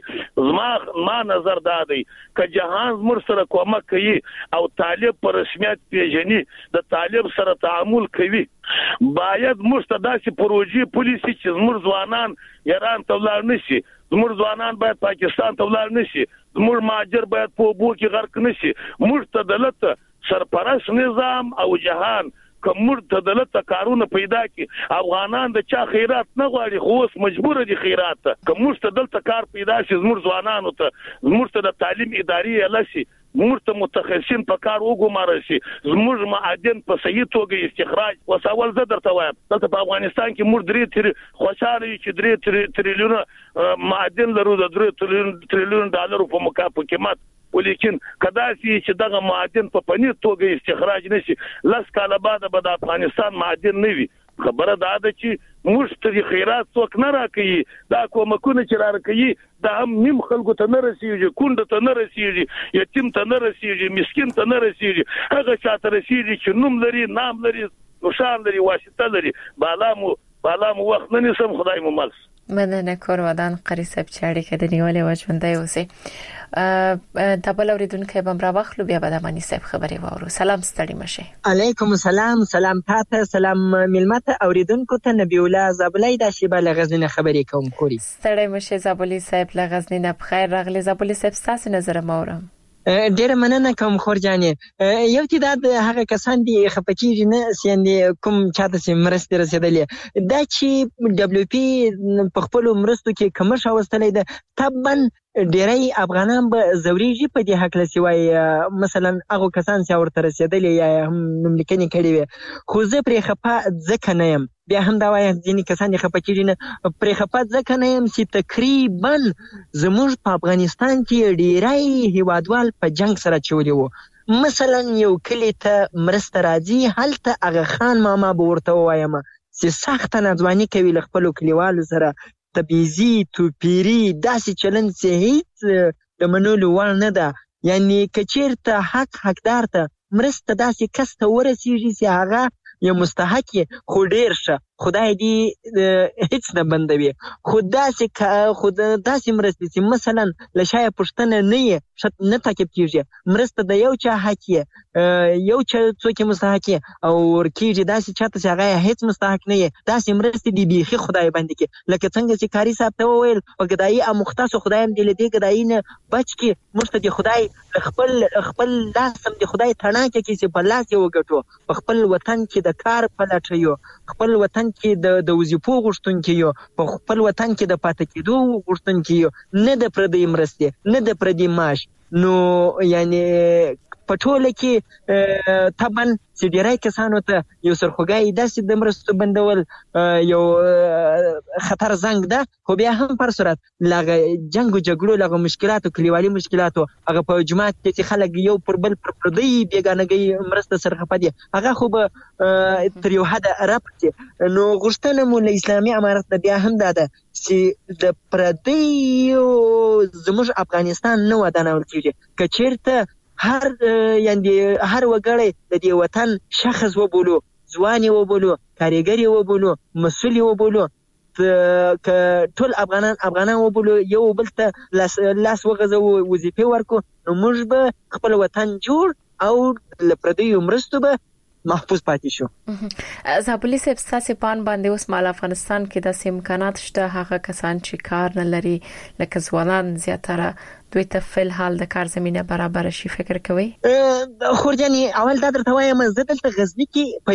پوهیږي ما نظر دادی ک جهان مر سره کومک کوي او طالب پر رسمیت پیژني د طالب سره تعامل کوي باید مستداسي پروژې پولیسي چې زموږ ځوانان ایران ته ولاړ نشي زموږ ځوانان باید پاکستان ته ولاړ نشي زموږ ماجر باید په بو کې غرق نشي موږ ته دلته سرپرست نظام او جهان کومر ته دلته کارونه پیدا کی افغانان د چا خیرات نه غواړي خو اوس مجبور دي خیرات کومر ته دلته کار پیدا شي زموږ ځوانانو ته زموږ ته د تعلیم اداري لسی موږ متخصصین په کار وګمارل شي زموږ معادن په صحیح توګه استخراج وساول زه درته وایم دلته په افغانستان کې موږ درې خوشاله چې 3 تریلیون معادن لرو د 3 تریلیون ډالر په مقابل ولیکن کداسي چې دغه معادن په پنیر توګه استخراج نشي لاس کاله بعد به د افغانستان معادن نه وي خبره دا ده چې مشتري خیرات څوک نه راکړي دا کومکونه چې راکړي دا هم نیم خلکو ته نه رسیږي کونډه ته نه رسیږي یتیم ته نه رسیږي مسکین ته نه رسیږي هغه چاته رسیږي چې نوم لري نام لري نشان لري واسطه لري بالامو وخت نه نسم خدای مو ملس مننه کورودان قری صاحب چې اړیکه د نیولې وژوندۍ اوسې د بل اوریدونکو بم را واخلو بیا به د مانی صاحب خبري واورو. سلام ستړي مشه. علیکم السلام. سلام تاسو، سلام ملمت اوریدونکو ته. نبی الله زابلی د شیبه لغزنه خبري کوم خوري. ستړي مشه زابلی صاحب لغزنه بخیر راغلی. زابلی صاحب تاسو نظر مورم. ډیره مننه کوم خور جانې. یو تعداد هغه کسان دي خپکیږي نه سیندې کوم چاته چې مرستې رسیدلې دا چې دبليو پی په خپل مرستو کې کمر شاوستلې ده طبعا ډیری افغانان به زوريږي په دې حق لسی وای مثلا هغه کسان چې ورته رسیدلې یا هم نملیکني کړي وي خو زه پرې خپه ځکه نه یم. بیا هم دا وایي ځینې کسان یې خپکیږي نه پرې خپه ځکه نه یم چې تقریبا زموږ په افغانستان کې ډیری هیوادوال په جنگ سره چولي وو. مثلا یو کلی ته مرسته راځي هلته هغه خان ماما به ورته وایم چې سخت ناځواني کوي له خپل کلیوالو سره تبعیضي توپیري داسې چلند چې هیڅ د منلو وړ نه ده. یعنی کچیرته حقدار ته مرسته داسې کس ته ورسیږي چې هغه یو مستحق خو ډیر شه خدای دې هیڅ نه بندوي. خدا داسې مرسته چې مثلا لشای پښتنه نه تعقیب کیږي مرسته د یو چا حق یو چا څوک مستحق او ورکیږي داسې چاته چې هغه هیڅ مستحق نه داسې مرسته دی بيخي خدای باندې کې لکه څنګه چې کاری صاحب ته وویل په ګدایي او مختص خدایم دې لدی ګدایي نه بچ کی مرسته دی خدای خپل لاسم دی خدای تڼا کې چې په لاس یو غټو په خپل وطن کې د کار پلټیو خپل وطن کې د وظیفو غوښتونکو یو په خپل وطن کې د پاتې کېدو غوښتونکو یو نه د پردي مرستې نه د پردي معاش. نو یعنی پټوله کې طبعا چې ډیری کسانو ته یو سرخوږی داسې د مرستو بندول یو خطر زنګ ده خو بیا هم پر صورت لغه جنگ او جګړو لغه مشکلاتو کلیوالي مشکلاتو هغه په جماعت کې چې خلک یو پر بل پر پردي بیگانګي مرسته سره خپدي هغه خو به تر یو حد رابطه. نو غوښتنه مو له اسلامي امارت بیا هم ده چې د پردي زموږ افغانستان نو ودانول کیږي کچیرته هر وګړی د دې وطن شخص وبولو ځواني وبولو کاریګری وبولو مسؤل وبولو ک ټول افغانان وبولو یو بل ته لاس وغځو وظیفه ورکو نو موږ به خپل وطن جوړ او لپردي مرستو به محفوظ پاتې شو. زابلی صاحب تاسو پان باندې اوس مال افغانستان کې د امکانات شته هغه کسان چې کار نه لري لکه ځوانان زیاتره دوی ته فل حال د کار زمينه برابر شي فکر کوي؟ خورجاني اول دا درته وایم زه دلته غزني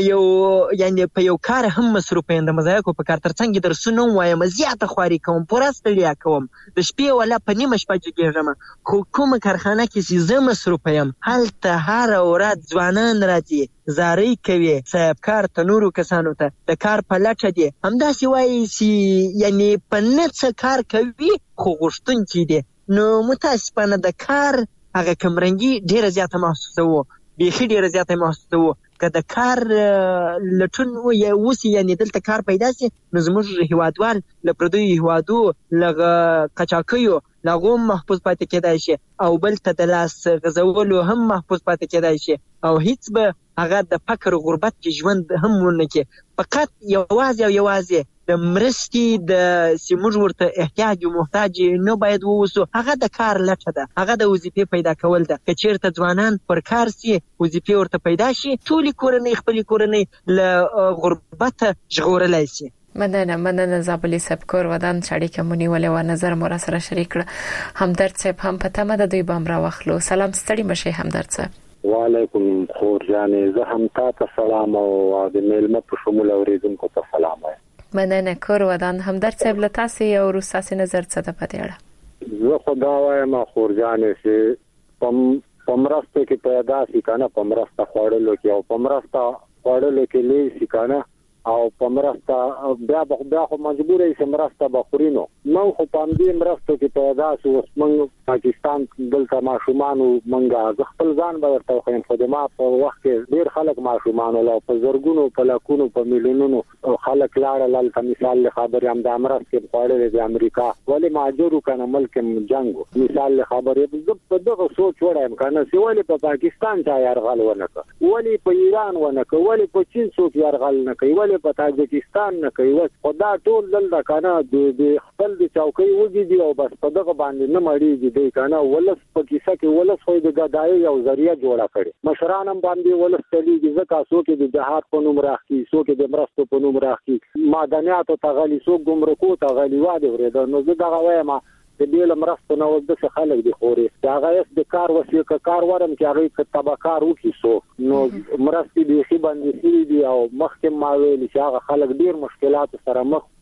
کې په یو کار هم مصروف یم د مزایکو په کار ترڅنګ درسونه وایم زیاته خواري کوم پورستلیا کوم د شپې ولا په نیمه شپه جګیږم خو کوم کارخانه کې چې زه مصروف یم هلته هر ورځ ځوانان راځي زاري کوي صاحب کار تنورو کسانو ته د کار په لټه دي همداسې وایي چې یعنی په نڅ کار کوي خو غوښتونکي دي. نو متاسفانه د کار هغه کمرنګي ډیره زیاته محسوسه وو بيخي ډیره زیاته محسوسه وو که د کار لټون وسی یعنی دلته کار پیدا سي نو زموږ هیوادوال لپاره هیوادو لغه قچاکیو لغه محفوظ پاتې کېدای شي او بل ته د لاس غزولو هم محفوظ پاتې کېدای شي او هیڅ به هغه د فقر غربت کې ژوند هم ونه کې فقط یوازې د مرستې د سیمور ورته احتیاج او محتاج نه باید ووسو هغه د کار لټه ده هغه د وظیفې پیدا کول ده کچیرته ځوانان پر کار سي وظیفې ورته پیدا شي ټول کورنۍ خپل کورنۍ له غربت ژغورلای شي. مننه زابلی صاحب کور ودان چړی کومنی ولې و نظر مور سره شریک کړ همدرد صاحب هم پته مده دوی بام را واخلو. سلام ستړي مشه همدرد صاحب. وعلیکم خورجانې زه هم تاسو سلام او د میلمه په شمول اوریدونکو ته سلام وایم. مننه کور ودان همدرد صاحب له تاسو یو روساسي نظر څه ده پته اړه زه خدا وایم خورجانې چې پمرسته کې پیدا سي کنه پمرسته خوړلو کې او پمرسته خوړلو کې لې سي کنه او پمرسته بیا خو مجبور یې سمرسته بخورینو نو خو پام دې مرسته کې پیدا سو موږ پاکستان دلته ماشومان منګه خپل ځان به ورته خو خدمات په وخت کې ډیر خلک ماشومان له په زرګونو په لکونو په میلیونونو خلک لاړل په مثال له خبرې هم د امرست کې خوړل د امریکا ولی ماجرو کنه ملک جنگو مثال له خبرې په دغه سوچ وړایم کنه سی ولی په پاکستان ځای يرغل ونه ولی په ایران ونه ولی په چین څوک يرغل نه کوي ولی کوي په تاجکستان نه کوي وس خدا ټول دلته کنه د خپل د چوکۍ وږي دی او بس په دغه باندې نه مړیږي دی کنه ولس په کیسه کې ولس خو د غدای یو ذریعہ جوړه کړي مشران هم باندې ولس تلیږي ځکه څوک د جهاد په نوم راخي څوک د مرستو په نوم راخي معدنیات او تغلی څوک ګمرکو تغلی واده ورته نو زه دغه وایم د دې لمرستو نو د خلک دی خوري دا غیس د کار وسیله کار ورم چې هغه تبکار وکیسو نو مرستي دی خي باندې سړي دی او مخکې ما ویل چې هغه خلک ډیر مشکلات سره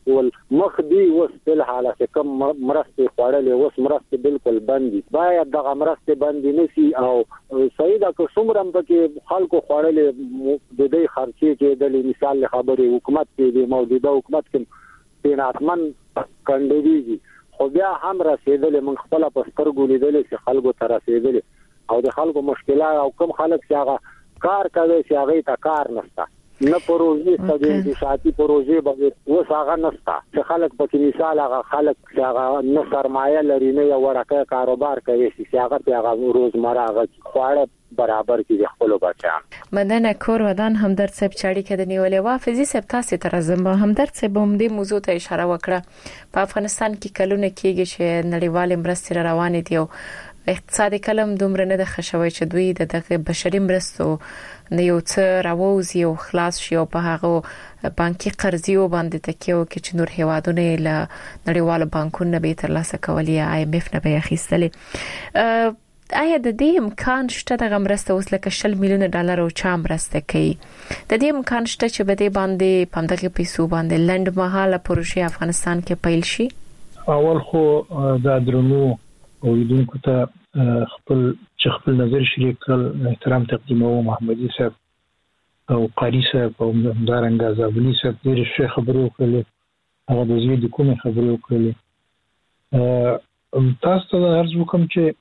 مخ دی وس په حالت کم مرستي خوړلې وس مرستي بالکل بندي باید دغه مرستي بندي نشي او سیدا کو څومره پکې خلکو خوړلې د دې خرچي کې د مثال خبرې حکومت کې د موجوده حکومت کې تیناتمن کندویږي خو بیا هم رسیدل من خپل په سترګو لیدل چې خلکو ته رسیدل او د خلکو مشکلات او کم خلک چې هغه کار کوي چې هغه ته کار نشته نه پروژې ستاسو د شاعتي پروژې به وساغه نشته چې خلک په مثال هغه خلک چې هغه نه سرمایه لري نه یو ورکه کاروبار کوي چې هغه هغه روزمره هغه خواړه برابر کې خپل بچان مدنه کور ودان همدرد صاحب چاړي کې د نیولې وافزي صاحب تاسو ته راځم همدرد صاحب هم دې موضوع ته اشاره وکړه په افغانستان کې کلونه کېږي چې نړیوال مرستې روانې دي او اقتصادي کلم دومره نه د خښوي چې دوی د بشري مرستو نه یو څه راووزي او خلاص شي او په هغه بانکي قرضې باندې تکیه وکړي چې نور هیوادونه له نړیوالو بانکونو به ترلاسه کوي IMF نه به اخیستلې آیا د دې امکان شته د مرسته اوس لکه 10 میلیون ډالر او چا مرسته کوي د دې امکان شته چې به دې باندې پمدغه پیسو باندې لند مهاله پروژه افغانستان کې پیل شي اول خو دا درنو اوریدونکو ته خپل نظر شریک کړل احترام تقدیمو محمدي صاحب او قاری صاحب او دارنګ زابلی صاحب ډېر ښه خبرې وکړلې هغه د زوی د کومې خبرې وکړلې تاسو ته عرض وکم چې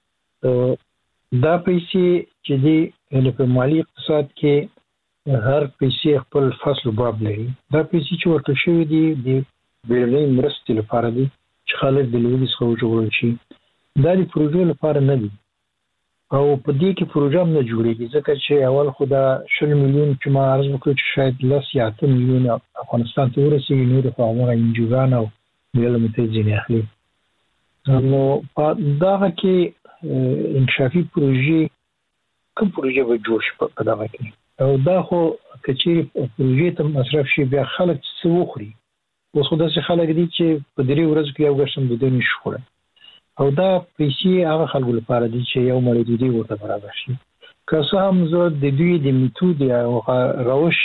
دا پیسې چې دی په مالی اقتصاد کې هر پیسې خپل فصل باب لري دا پیسې چې ورته شوی دي د بیرلین مرستې لپاره دي چې خلک د لوی څخه جوړول شي دا د پروژې لپاره نه دي او په دې کې پروژه هم نه جوړېږي ځکه چې اول خدا 10 میلیون چې ما عرض وکړ چې شاید 10 میلیون افغانستان ته ورسېږي نور په هغه انجوګان او ویل متې ځینې اخلي نو په دا کې انکشافي پروژې کوم پروژه به جوړ شي په دغه کې او دا خو کچېری پروژې ته مصرف شي بیا خلک څه وخوري اوس خو داسې خلک دي چې په درې ورځو کې یو غشم د دې نشخوره او دا پیسې هغه خلکو لپاره دي چې یو مړی دی ورته برابر شي که څه هم زه د دوی د میتود او روش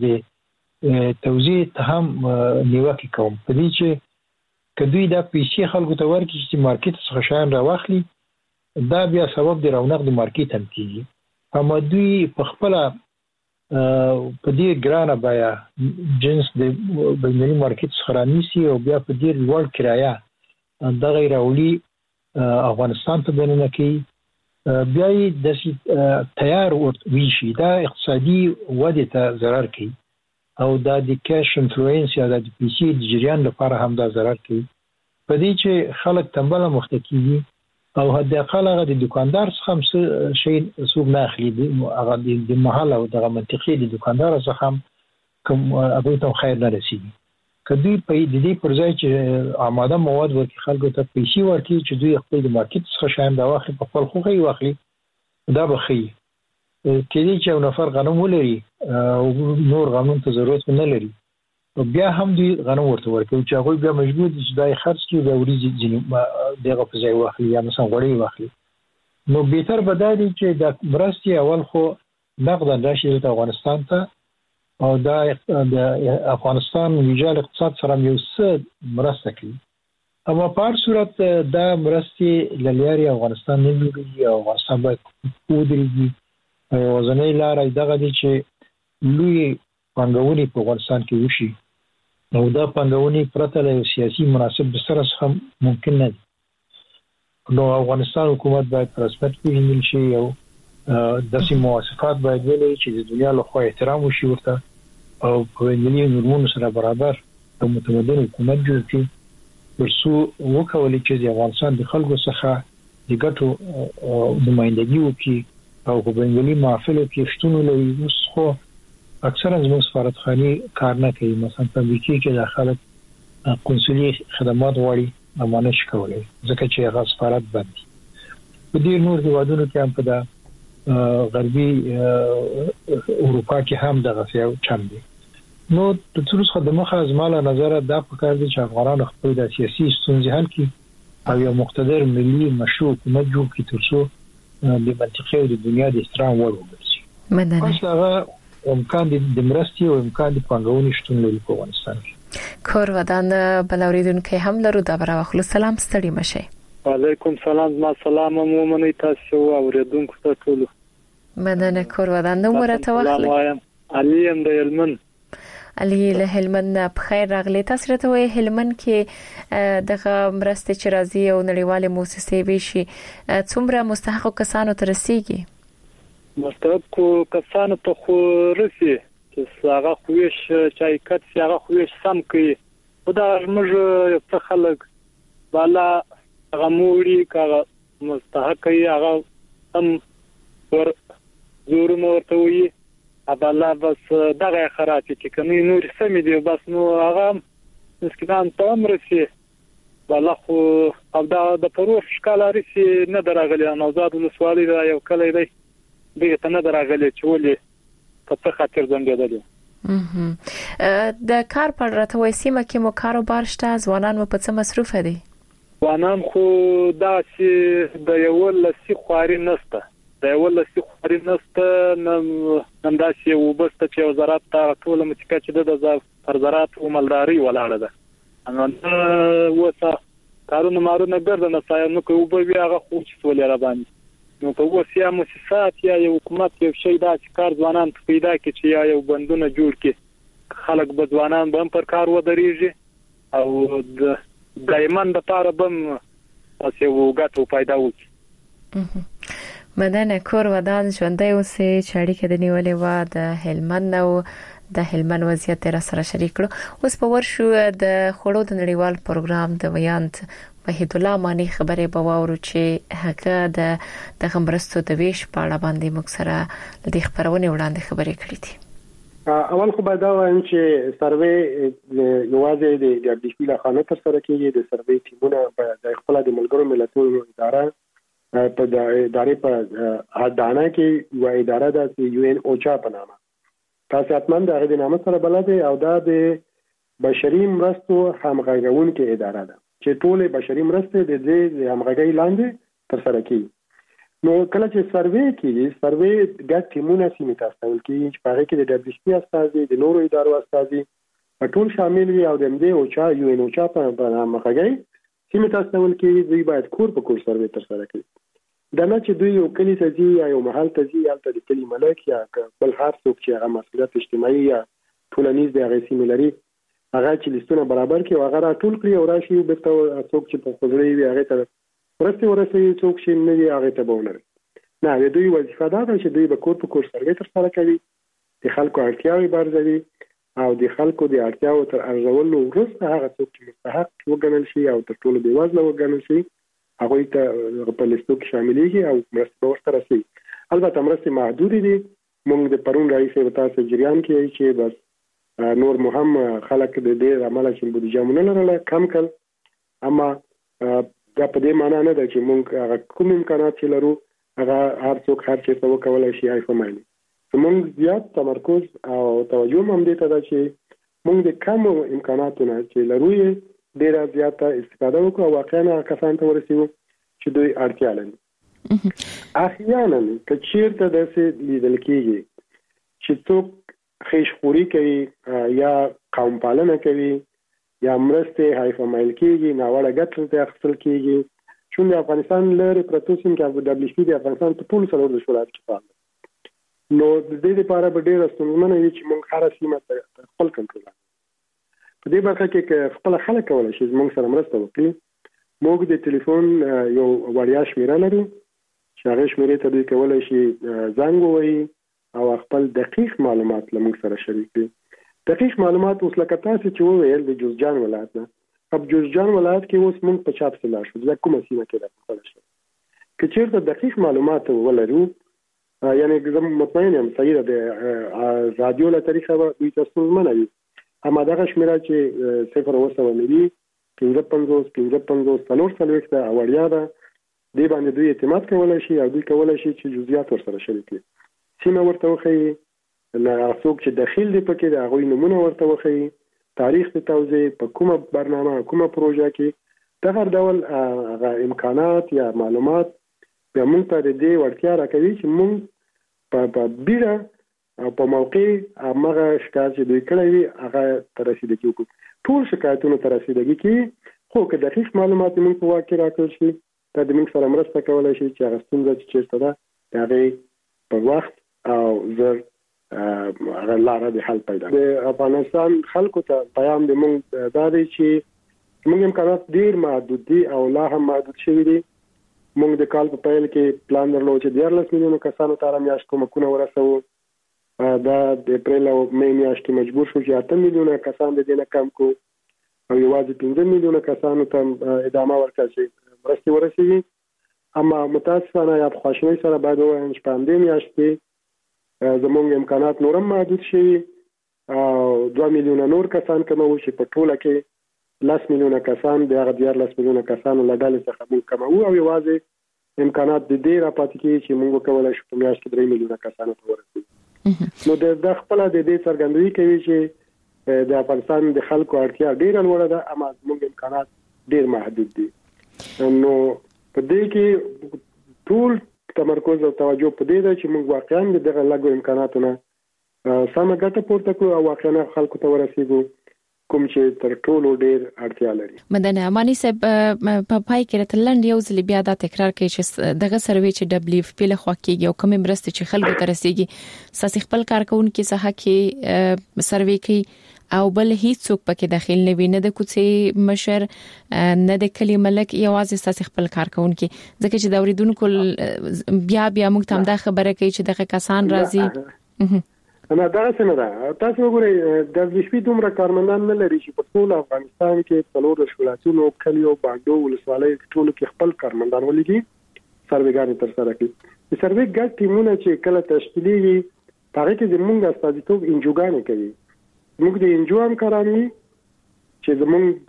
د توزیع ته هم نیوکه کوم په دې چې کدوې دا پیسې خلکو ته ورکړي چې مارکیټ څخه شایان راوخلي دا بیا سبب د رونق د مارکیټ هم کیږي اما دوی په خپل په دې ګرانه بیا جنس د بینالمللي مارکیټ څخه رانیسي او بیا په دې لوړ کرایه د غیر اولی افغانستان ته بننه کوي بیا د تیار ویشي دا اقتصادي وده ته ضرر کوي او دا د کیش انفلوئنس یا د پیسې د جریان لپاره هم دا ضرر کوي په دې چې خلک تنبل مختکیږي او هدا خلک د دکاندار څخه شي سوق نه اخلي هغه د محل او د منطقي د دکاندار څخه کوم ابو ته خیر نه رسیدي کدی په دې پر ځای چې آماده مواد ورکړي خلکو ته پیسې ورکړي چې دوی خپل د مارکیټ څخه شایم دا واخلي په خپل خوخي واخلي دا بخي کله چې یو نفر غنم ولري او نور غنم ته ضرورت نه لري بیا هم دوی غنم ورته ورکوي چې هغه بیا مجبور دي چې دای خرڅ کړي د وريځ ځینې دغه په ځای واخلي یا مثلا غوړي واخلي نو بهتر بدایي چې د مرستي اول خو نقد راشي د افغانستان ته او د افغانستان ویجال اقتصاد سره یو څه مرسته کوي اما په هر صورت دا مرستي للیاري افغانستان نه لري او افغانستان باید ودرېږي او ځنې لارې دغه دي چې لوی پنګونی په افغانستان کې وشي نو دا پنګونی پرته له سیاسي مناسب سره هم ممکن نه دي نو افغانستان حکومت باید رسمیت پیژندل شي او داسې مواصفات باید ولري چې د دنیا له خوا احترام وشي ورته او په ملي نورمونو سره برابر او متمدن حکومت جوړ کړي ترڅو وکولای چې د افغانستان د خلکو څخه د ګټو نمائندګي وکړي او په ملي محافلو کې شتون لري اوس خو اکثرا زموږ سفارتخانه کار نه کوي. مثلا په امریکا کې د خلک قونسلي خدمات غواړي امانه شکولای ځکه چې هغه سفارت بند دي. په دې نور هیوادونو کې هم په غربي اروپا کې هم دغه یو چم دي. نو د ټولو خدمات ازماله نظر دا په کار دي چې افغانان خپل د سیاسي ستونزې حل کړي او یو مقتدر ملي مشروع حکومت جوړ کړي ترڅو د منطقې او د دنیا د احترام وړ وګرځي. هغه امکان د مرستې او امکان د پنګونې شتون لري په افغانستان کې. کور ودان بلوریدونکو هم لرو دا براخلو سلام ستړي مشه. وعلیکم سلام. ما سلام مومنه تاسو اوریدونکو ته ټول. مننه. کور ودان نو مرته واخلې. علي هم د هلمند. علي له هلمند په خیر راغلی. تاسو راته وایي هلمند کې دغه مرستې چې راځي او نړیواله موسسې به شي څومره مستحق کسانو ته رسیږي؟ مستحق کسانو ته خو رسي چې هغه خوښ چای کټ هغه خوښ سم کوي. خدا موږ څه خلک بالا هغه موري کاغه مستحق یې هغه هم ور زور مورته وي ابالا بس دغه خرافي چې کني نور سمې دی بس نو هغه مسکینان ته مرسي بالا خو او دا د پروف شکاله رسي نه دراغلی نوزاد ولسوالۍ دا یو کلی دی دغه ته نه دراغلی چې ولې په خاطر زنګېدل. د کار پر راته وایي سیمه کې مو کاروبار شته ځوانان مو په څه مصروف دي؟ ځوانان خو دا چې د یو لسی خواري نشته نن دا چې وبسته چې وزارت ته ټول متکه چې د زراعت او مالداري ولاړه ده نو وسه کارونه مارونه ګرځنه سایه نو کوي به هغه خو چې ولې را باندې نو په وسیا مؤسسات یا یو حکومت یو شی دا چې کار ځوانان پیدا کړي چې یو بندونه جوړ کړي خلک به ځوانان به پر کار ودرېږي او دایماً د پاره بم اوسه وګټو پیدا وکړي. مننه. کور ودان ژوندۍ اوسې چاړي کې د نیولې و د هلمند او د هلمند وضعیت را سره شریک کړو. اوس په ورشو د خړو د نړیوال پروګرام د ویانت وحید الله مانی خبره به واورو چې هغه د غمرستو د ویش په اړه باندې موږ سره د خبرونه وړاندې خبرې کړې دي. اول خو باید دا وایم چې سروې یوازې د دبليو پی له خانه تر سره کېږي. د سروې ټیمونه د خپل د ملګرو ملتونو اداره په ادارې په اډانه کې یو اداره ده چې یو ان اوچا په نامه تاسو اتمن د هغه نامه سره بلد او دا د بشري مرستو همغږونکې اداره ده چې ټول بشري مرستې د همغږۍ لاندې تر سره کیږي. نو کله چې سروې کیږي سروې د ټیمونو سیمه تاسو کیږي چې په هغه کې د دبليو پی استازي د نورو ادارو استازي ټول شامل وي او د ام دي اوچا یو ان اوچا په همغږۍ سیمه تاسو کیږي. دوی باید کور په کور سروې تر سره کړي. دا نه چې دوی یو کلی ته ځي یا یو محل ته ځي یا د کلی ملک یا بل هر څوک چې هغه مسؤلیت اجتماعي یا ټولنیز دی هغه سیمه لري هغه چې لیستونه برابر کړي او هغه راټول کړي او راشي به څوک چې په خپلوي وي هغه ته ورسي څوک چې نه وي هغه ته بونه نه دوی وظیفه ده چې دوی به کور په کور سروې تر سره کوي د خلکو اړتیاوې برځوي او د خلکو د اړتیاو تر ارزولو وروسته هغه څوک چې مستحق وګڼل شي او تر ټولو بېوزله وګڼل شي هغه ته په لیستو کې شاملېږي او مرسته ورته رسي. البته مرسته محدود دي. موږ د پرون رئیس وتاسو جریان کې چې بس نور مهم خلک د دې عمل چې بودیجه مونږ لرله کم کړ اما دا په دې معنی نه ده چې موږ کوم امکانات چې لرو هغه هر څوک هر څه ته وکولای شي هاي فهمایي. موږ زیات تمرکز او توجه هم دې ته ده چې موږ د کم امکاناتو نه چې لرو ډیره زیاته استفاده وکړو او واقعا کسان ته ورسېو چې دوی اړتیا لري. احیانا کچیرته داسې لیدل کېږي چې څوک خیشخوري کوي یا قوم پالنه کوي یا مرسته هایفمایل کېږي ناوړه ګټه ته اخیستل کېږي. چون د افغانستان لري پروتو سیم کې د دبليو پی د افغانستان په ټول څلور د شورا کې فعال نو د دې لپاره به ډیره ستونزمنه وي چې موږ هر سیمه خپل کنټرول په دې برخه کې خپل خلک کولای شي موږ سره مرسته وکړي. موږ د ټلیفون یو وړیا شمیره لرو چې هغه شمیرې ته دوی کولای شي زنګ ووهي او خپل دقیق معلومات لمږ سره شریک کړي. دقیق معلومات اوس لکه تاسو چې وویل د جوزجان ولایت نه په جوزجان ولایت کې اوس موږ په چاپ سلا شو د کومه سیمه کې راځي چې چیرته دقیق معلومات ولرو یعنی زه مطمئن یم صحیح ده رادیو له طریقه دوی تاسو منوي اما دغه شمیره چې 0 ملي 55 څلور څلوېښت اوریا ده دی باندې دوی اعتماد کولای شي او دوی کولای شي چې جزئیات ورسره شریک کړي سیمه ورته وخی نه څوک چې داخل دی پکې د هغوی نمونه ورته وخی تاریخ د توزیع په کومه برنامه کومه پروژه کې دغه ډول امکانات یا معلومات به موږ ته د دې وړتیا راکوي چې موږ په بیره او په موقع هغه شکایت چې دوی کړی وي هغه تر رسیدګي وکړو ټول شکایتونو تر رسیدګي کې خو که دقیق معلومات موږ په واقع راکړل شي دا د موږ سره مرسته کولای شي چې هغه ستونزه چې چیرته ده د هغې په وخت او زر هغه لاره د حل پیدا د افغانستان خلکو ته پیام د موږ دا دی چې موږ امکانات ډیر محدود دي او لا هم محدود شوي دي موږ د کال په پیل کې پلان درلود چې 14 میلیونو کسانو ته میاشت کومکونه ورسوو دا د اپریل او مې میاشت کې مجبور شو چې 8 میلیونه کسان د دې نه کم کو او یوازې 15 میلیونه کسانو ته ادامه ورکړل شي مرستې ورسېږي اما متاسفانه یا خواشینۍ سره باید ووایم چې په همدې میاشت کې زموږ امکانات نورم محدود شوي او 2 میلیونه نور کسان کومو چې په ټوله کې 10 میلیونه کسان د هغه 14 میلیونه کسانو له ډلې څخه موږ کومو او یوازې امکانات د دې راپاتې کیږي چې موږ کولای شو په میاشت کې 3 میلیونه کسانو ته ورسېږو نو د خپل د دې څرګندوي کوي چې د افغانستان د خلکو اړتیا ډیره لوړه ده اما موږ امکانات ډیر محدود دي نو په دې کې ټول تمرکز او توجه په دې ده چې موږ واقعا دغه لږو امکاناتونه سمه ګټه پورته کړو او واقعا خلکو ته ورسېږو کوم چې تر ټولو ډیر اړتیا لري مدن امانی صاحب په پای کې راته لنډ یو ځل بیا دا تکرار کوي چې دغه سروي چې دبليو اف پی له خوا کېږي او کوم مرسته چې خلکو ته رسیږي ساسي خپل کارکونکو څخه کې سروي کوي او بل هیڅ څوک پکې داخل نه وي نه د کوڅې مشر نه د کلی ملک یوازې ساسي خپل کارکونکو ځکه چې دا اوریدونکو بیا موږ ته دا خبره کوي چې دغه کسان راځي انا دا څنګه ده تاسو وګورئ د وشپې دومره کارمندان نه لري چې په ټول افغانستان کې څلور ولایتونو کلیو باندې ولسوالۍ ټول کې خپل کارمندان ولګي سرویګان تر سره کوي د سروي ګډ ټیمونه چې کله تشکیلېږي هغه کې زموږ استازیتوب انجوګان کوي موږ د انجو همکارانو چې زموږ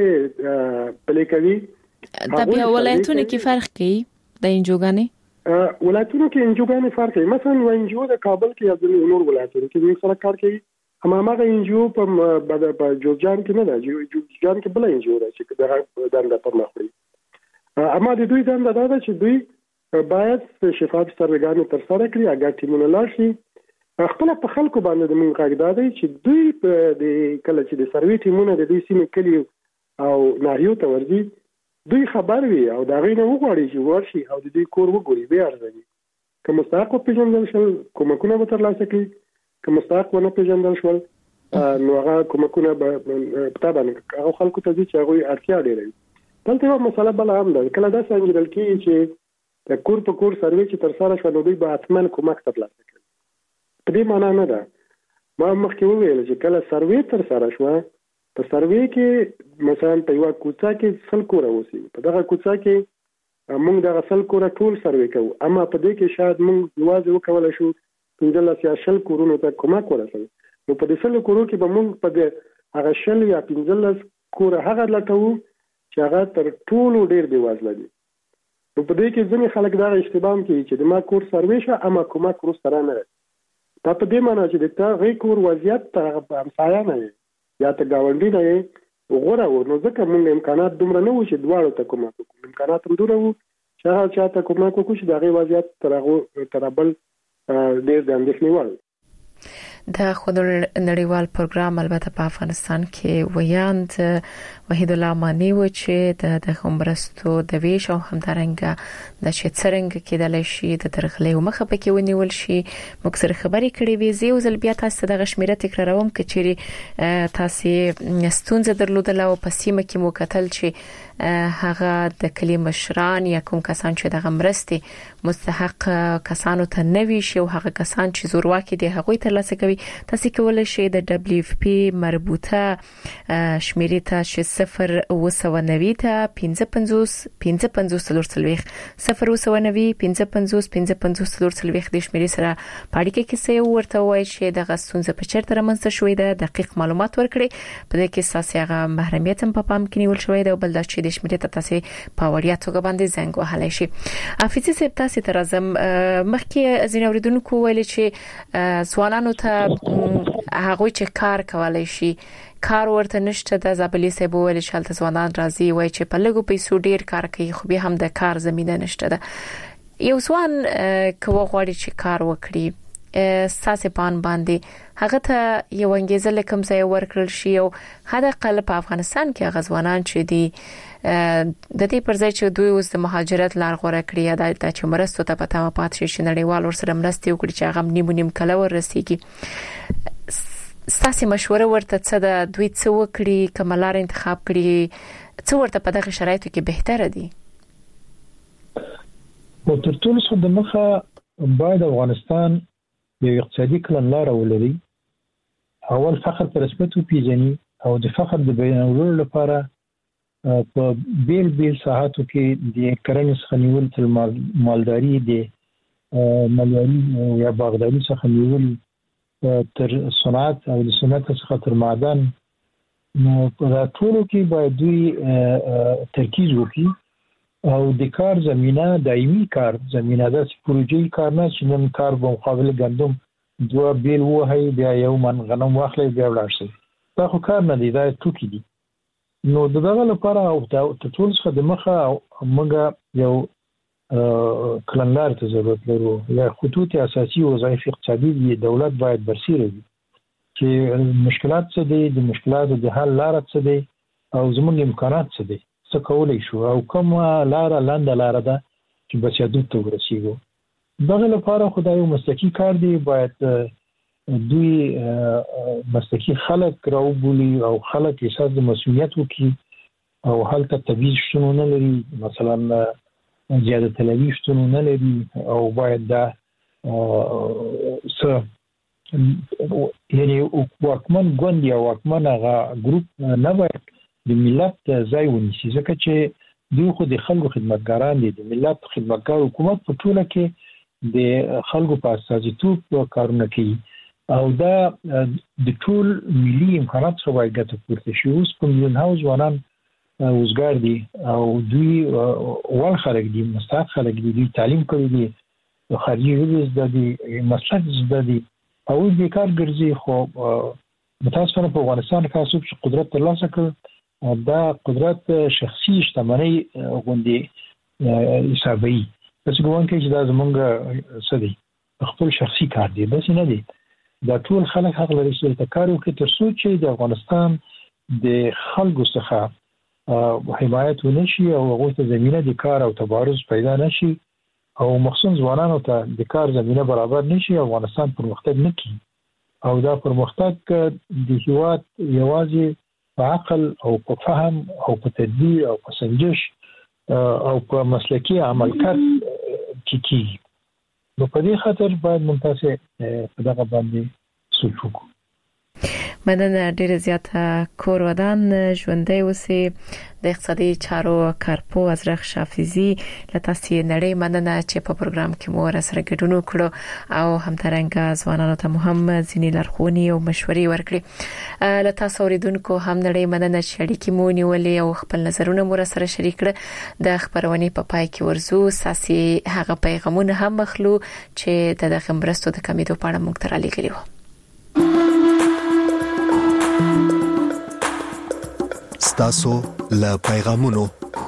پروژې پلي کوي دا بیا ولایتونو کې فرق کوي د انجوګانې ولایتونو کې انجوګانې فرق کوي مثلا و انجو د کابل کې یا نور ولایتونو کې موږ سره کار کوي اما هغه انجو په جوزجان کې نه ده جوزجان کې بل انجو ده چې دغه دنده پر مخ وړي اما د دوی دنده دا ده چې دوی باید شفاف سرویګان تر سره کړي هغه ټیمونه لاړ شي خپل په خلکو باندې د موږ غږ دی چې دوی په د کله چې د سروي ټیمونه د دوی سیمې کلی او ناحیو ته ورځي دوی خبر وي او دا غي نه وغواړي چې ورشي او د دوی کور وګوري به ارزوي که مستحق پیژندل شول کومکونه به ترلاسه کړي که مستحق ونه پیژندل شول نو هغه کومکونه به طبعا هغه خلکو ته چې هغه اړتیا لري دلته یو مسله بل هم ده کله دا څنګه دل کې چې د کور په کور سروي چې تر سره شول دوی به اتمن کومک ترلاسه کړي په دې معنی نه ده ما مخکې وویل چې کله سروي تر سره شو په سروي کې مثلا په یو کوڅه کې سل کور اوسي په دغه کوڅه کې موږ دغه سل کور ټول سروي کوو اما په دې کې شاید موږ یوازې وکولای شو 15 یا 20 کورونو ته کومک ورسوي نو په دې سل کورو کې به موږ په هغه 10 یا 15 کور هغه لټوو چې هغه تر ټولو ډیر دی وازل دي نو په دې کې ځینې خلک دا اشتباه کوي چې د ما کور سروي شه اما کومک ورسره نه دا په دې معنی چې د تا غي کور وضعیت تر همسایه نه یا ته گاونډي نه غوړه ورنو ځکه موږ امکانات دومره نه و چې دواړو ته کومک وکړو امکانات هم دومره وو چې هغه چاته کومک وکړو چې د غي وضعیت تر بل ډېر د اندېښنې وړ د خود نړیوال پروګرام البته په افغانستان کې ویاند وحید الله مانی و چې د خمرستو د ویش او همدارنګه د شڅرنګ کې د لشي د ترخلې مخه پکې ونیول شي مکسر خبري کړي وی زی وزل بیا تاسو د غشمیره تکراروم کچري تاسو ستونزه درلودل او په سیمه کې مو کتل چې هغه د کلی مشران یا کوم کسان چې د غمرستي مستحق کسانو ته نوي شي او هغه کسان چې زورواکي دي هغه ترلاسه کوي تاسو کولای شئ د WFP مربوطه شمیرې ته 090 ته 55 55 090 55 55 د شمیرې سره پاړیکه کې سه ورته وایي چې د غسونځ په چیرته رامنځته شوې ده دقیق معلومات ورکړي په دې کې ساسيغه محرمیت هم په پام کې نیول شوې ده او بل د چې د شمیرې ته تاسو په وړیا توګه باندې زنګ وهلای شي افیسي سپ تاسو تر ازم مخکې ازین اوریدونکو ویل چې ځوانانو ته هغه چې کار کولای شي کار ورته نشته د زابلي سیب ویل چې حالت ځوانان راځي وای چې په لګو پیسو ډیر کار کوي خو به هم د کار زمينه نشته ده یو ځوان کوه غواړي چې کار وکړي ساسه پان باندې هغه ته یو انګیزه لکم ځای ورکړل شي او هدا قل په افغانستان کې غزوانان چې دي د دې پر ځای چې دوی اوس د مهاجرت لار غوړه کړی دا چې مرستو ته پته پات شي چې نړیوال ورسره مرستي وکړي چې هغه نیم کله ورسیږي ساسي مشوره ورته څه د دوی څه وکړي کملار انتخاب کړي څه ورته په دغه شرایطو کې بهتره دي او تر ټولو څه د مخه باید افغانستان یو اقتصادي کلنلار ولري اول فخر پر رسمیت پیژني او د فخر د بیانولو لپاره په بیل ساحاتو کې د کرنې څخه نیول تر مالداري د مالداري یا باغداري څخه نیول تر صنعت او د صنعت څخه تر معدن نو په ټولو کې باید دوی ترکیز وکړي او د کار زمينه دایمي کار زمينه د پروژې کار نه چې نن کار په مقابل ګندم دوه بیل وهي بیا یو من غنم واخلي بیا ولاړ شي دا خو کار نه دی دا ټوکی دي نو دغه لپاره او ټول څه د مخه موږ یو کلنلار ته ضرورت لرو یا خطوط اساسي وظایف اقتصادي دی دولت باید برسیره وي چې مشکلات څه دي د مشکلاتو د حل لار څه دي او زموږ امکانات څه دي څه کولای شو او کوم لار لاندې لار ده چې بچیدو ته ورسیږو دغه لپاره خدای مسلکی کار دی باید دوی مسلکی خلک راوبولي او خلک احساس د مسؤلیت وکړي او هلته طبيعي شتون نه لري مثلا زیاده طلبي شتون نه لري او باید دا یعنی واکمن ګوند یا واکمن هغه ګروپ نه باید د ملت ځای ونیسي ځکه چې دوی خو د خلکو خدمتګاران دي د ملت خدمتګار حکومت په ټوله کې د خلکو په اساسیتوب کارونه کوي او دا د ټول ملي امکانات څخه باید ګټه پورته شي اوس په میلیون هاوس ځوانان وزګار دي او دوی ول خلک دي مستحق خلک دي دوی تعلیم کوي دي خارجي ژبې زده دي مسلک زده دي او د کار ګرځي خو متاسفانه په افغانستان کې څوک چې قدرت ترلاسه کړ دا قدرت شخصي شتمنۍ غوندي حسابي بس ګوان کې چې دا زمونږ سدي خپل شخصي کار دی بس نه دی دا ټول خلک حق لري چې کار وکړي تر څو چې د افغانستان د خلکو څخه حمایت ونشي او هغه ته زمينه د کار او تبارز پیدا نشي او مخصوص ځوانانو ته د کار زمينه برابر نشي افغانستان پرمختګ نه کوي او دا پرمختګ د هیواد یوازې په عقل او په فهم او په تدبیر او په سنجش او په مسلکی عملکات کې نو په دې خاطر باید منتاسه په دغه باندې سوچ وکړو مننه ډیره زیاته کور ودان ژوندۍ اوسې د اقتصادي چارو کارپو ازرخ شافعي لتاسې نړۍ مننه چې په پروګرام کې مو سره ګډون وکړو او همدارنګه ځوانانو ته هم ځینې لارښوونې او مشورې ورکړي لتاسو اوریدونکو هم نړۍ مننه چې اړیکې مو نیولې او خپل نظرونه مو سره شریک کړ د خبرونې په پای کې ورزو ساسي هغه پیغامونه هم مخلو چې د خبرستو د کمیټو په اړه موږ تر لګیلو ستاسو له پیغامونو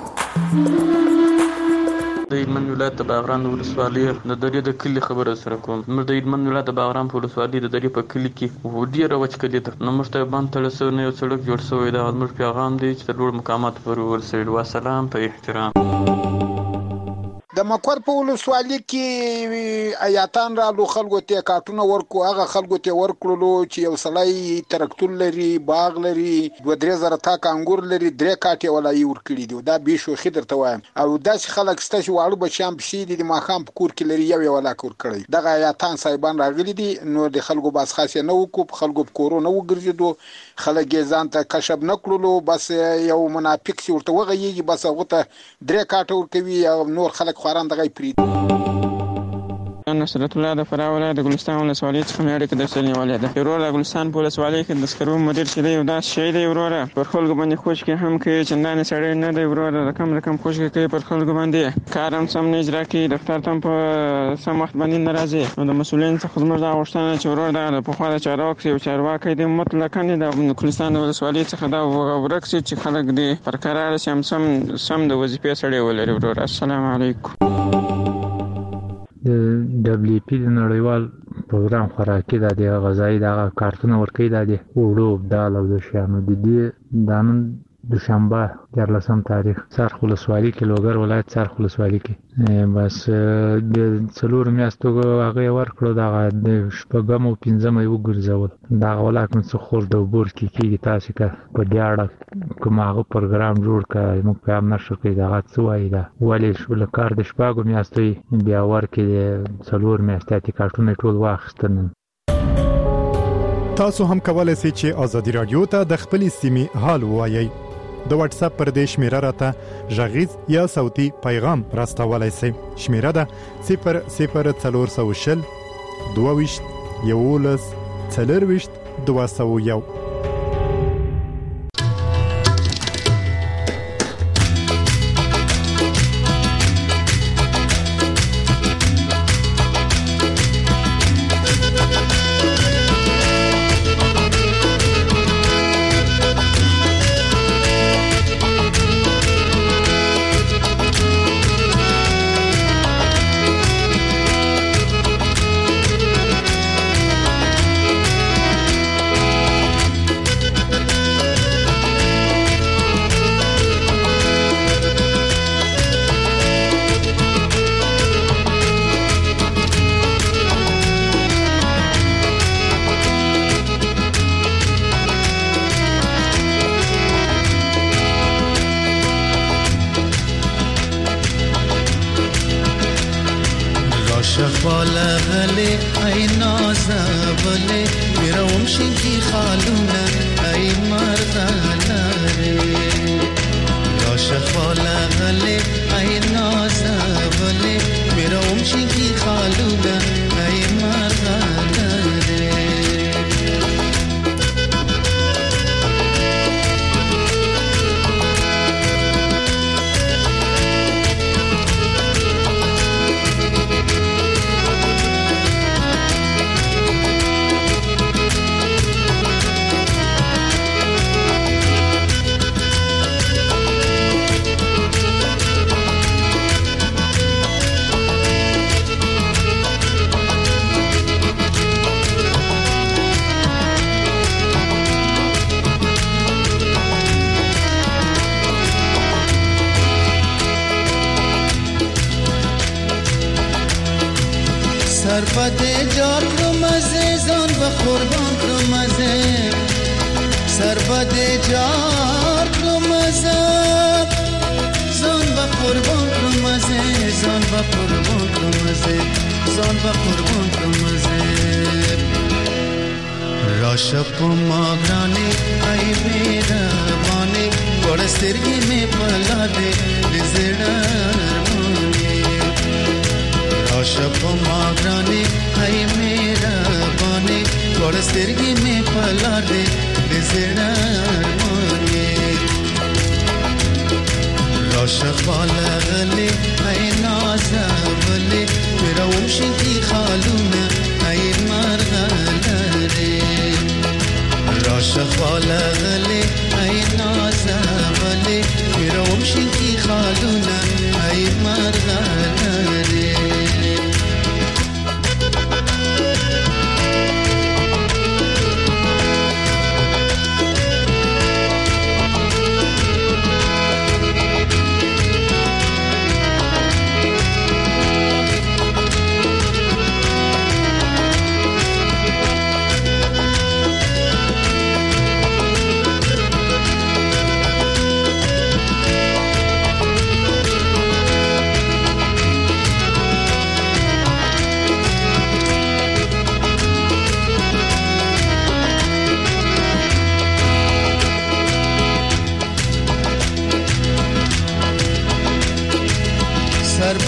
د ایدمن ولایت د باغران ولسوالۍ د درې د کلی خبره سره کوم موږ د ایدمن ولایت د باغران په ولسوالۍ د درې په کلی کې ډیره وچکلي ده نو موږ ته باندې تلسو نه یو سړک جوړ شوی دا موږ پیغام دی چې د لوړ مقامات پر ورسېد و سلام په احترام د مکور په ولسوالۍ کې آیاتان رالو خلکو ته کارتونه ورکو هغه خلکو ته ورکړلو چې یو سړی ترکتور لري باغ لري 2-3 تاک انګور لري 3 کاټي ولای ورکړي دي دا به شو خدر ته وایم او داس خلک ستاسو واړو بچام پسې دي ماخام په کور کې لري یو ولا کور کړی دغه آیاتان صاحبان راغلي دي نو د خلکو باس خاصه نه وکړو خلکو په کورونه وګرځیدو خلک ځان ته کشب نکړلو بس یو منافق سی ورته وغيږي بس هغه ته 3 کاټ ورکوي او نور خلک خوران دغه پرید نصرت الله د فراه ولایت د ګلستان ولسوالۍ څخه مې اړیکه درسل نیولې ده ورور د ګلستان په ولسوالۍ کې د سکرو مدیر چې دی دا شی دی ورور پر خلکو باندې خوش کې هم کې چندانې سړی نه دی ورور د کم خوش کې پر خلکو باندې کارم سم نه اجرا کوي دفتر ته په سم وخت باندې ناراضي نو د مسولین څخه زموږ دا غوښتنه چې ورور د په خوا د چارواکي او چارواکي د مطلقاً د ګلستان ولسوالۍ څخه دا ورکسي چې خلک دی پر قرار سم د وظیفې سره ولري ورور السلام علیکم د دبليو پی د نړیوال پروګرام خوراکي د غذایی د کارتونه ورکړي د وړو دال او د شانو د دې دانن دوشنبه 14 تاریخ سرخ ولسوالۍ کې لوګر ولایت سرخ ولسوالۍ کې بس د څلور میاشتو هغه ورکړو د شپږم او پنځم یو ګرځول دا ولاکم څه خور د بور کې تاسو کا په دیاړه کوم هغه پروګرام جوړ کړ موږ په امر شو کې دا څه وایي دا ولې شو لکار د شپږم میاشتې بیا ورکې څلور میاشتې کارتونه ټول واخستل تاسو هم کولای شئ چې ازادي رادیو ته د خپل سیمې حال وایي د واتس اپ پر دې شمیره راته ژغیز یا صوتي پیغام راستولای شئ شمیره ده 00420 22 11 40 201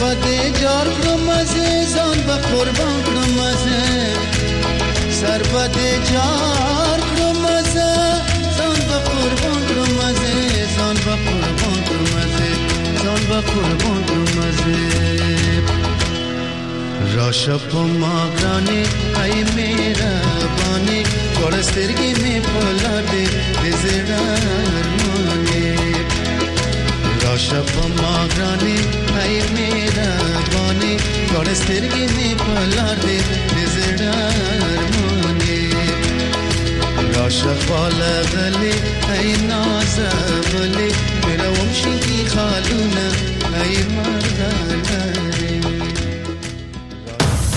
بده جار کړم ځان به قربان کړم سر بده جار کړم ځان به قربان کړم ځان به قربان کړم ځان به قربان کړم راشه په ما ګرانې ای مهربانې ګوړ سترګې مې په لاټې د زړه ارمانې راشه په ما ګرانې ای مهربانې ګوړ سترګې مې په لاټې د زړه ارمانې راشه خاله غلې ای نازولې میرا ومشي خالونه ای مردانې